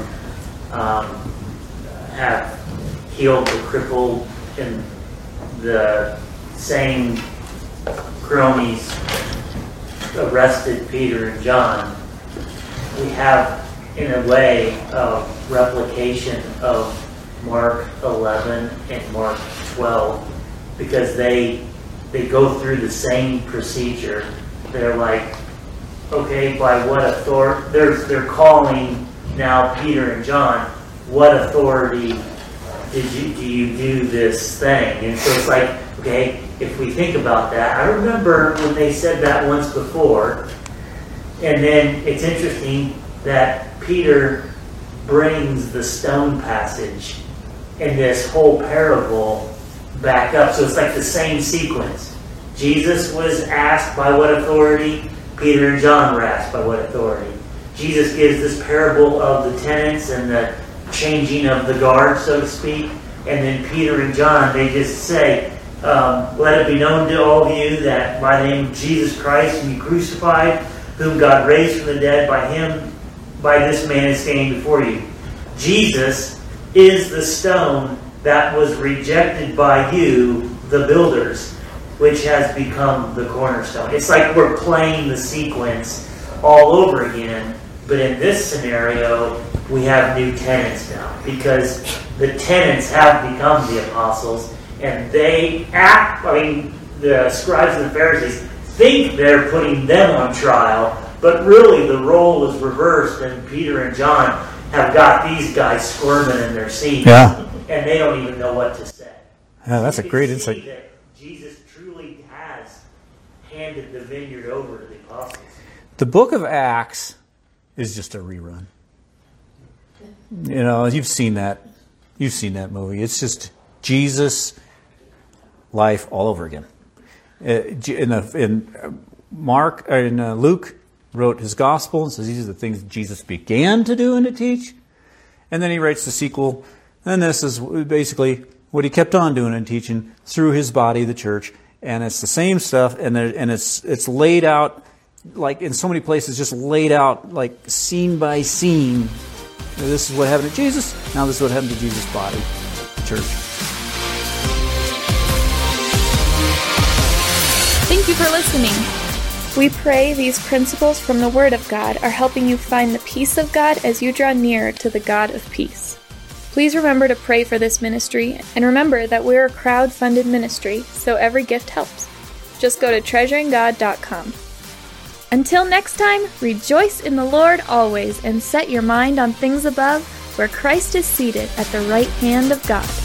have healed the crippled and the same cronies arrested Peter and John, we have in a way a replication of Mark 11 and Mark 12 because they go through the same procedure. They're like, okay, by what authority? They're calling now Peter and John. What authority do you do this thing? And so it's like, okay, if we think about that, I remember when they said that once before, and then it's interesting that Peter brings the stone passage in this whole parable back up. So it's like the same sequence. Jesus was asked by what authority? Peter and John were asked by what authority? Jesus gives this parable of the tenants and the changing of the guard, so to speak. And then Peter and John, they just say, let it be known to all of you that by the name of Jesus Christ, whom you crucified, whom God raised from the dead, by this man is standing before you. Jesus is the stone that was rejected by you, the builders, which has become the cornerstone. It's like we're playing the sequence all over again, but in this scenario, we have new tenants now, because the tenants have become the apostles, and they act, the scribes and the Pharisees think they're putting them on trial, but really the role is reversed, and Peter and John have got these guys squirming in their seats, and they don't even know what to say. Yeah, that's a great insight. That Jesus truly has handed the vineyard over to the apostles. The book of Acts is just a rerun. You've seen that. You've seen that movie. It's just Jesus' life all over again. Luke wrote his gospel and says these are the things Jesus began to do and to teach. And then he writes the sequel. And this is basically what he kept on doing and teaching through his body, the church. And it's the same stuff. And it's laid out, like in so many places, just laid out like scene by scene. This is what happened to Jesus. Now this is what happened to Jesus' body, the church. Thank you for listening. We pray these principles from the Word of God are helping you find the peace of God as you draw nearer to the God of peace. Please remember to pray for this ministry, and remember that we're a crowd-funded ministry, so every gift helps. Just go to treasuringgod.com. Until next time, rejoice in the Lord always, and set your mind on things above, where Christ is seated at the right hand of God.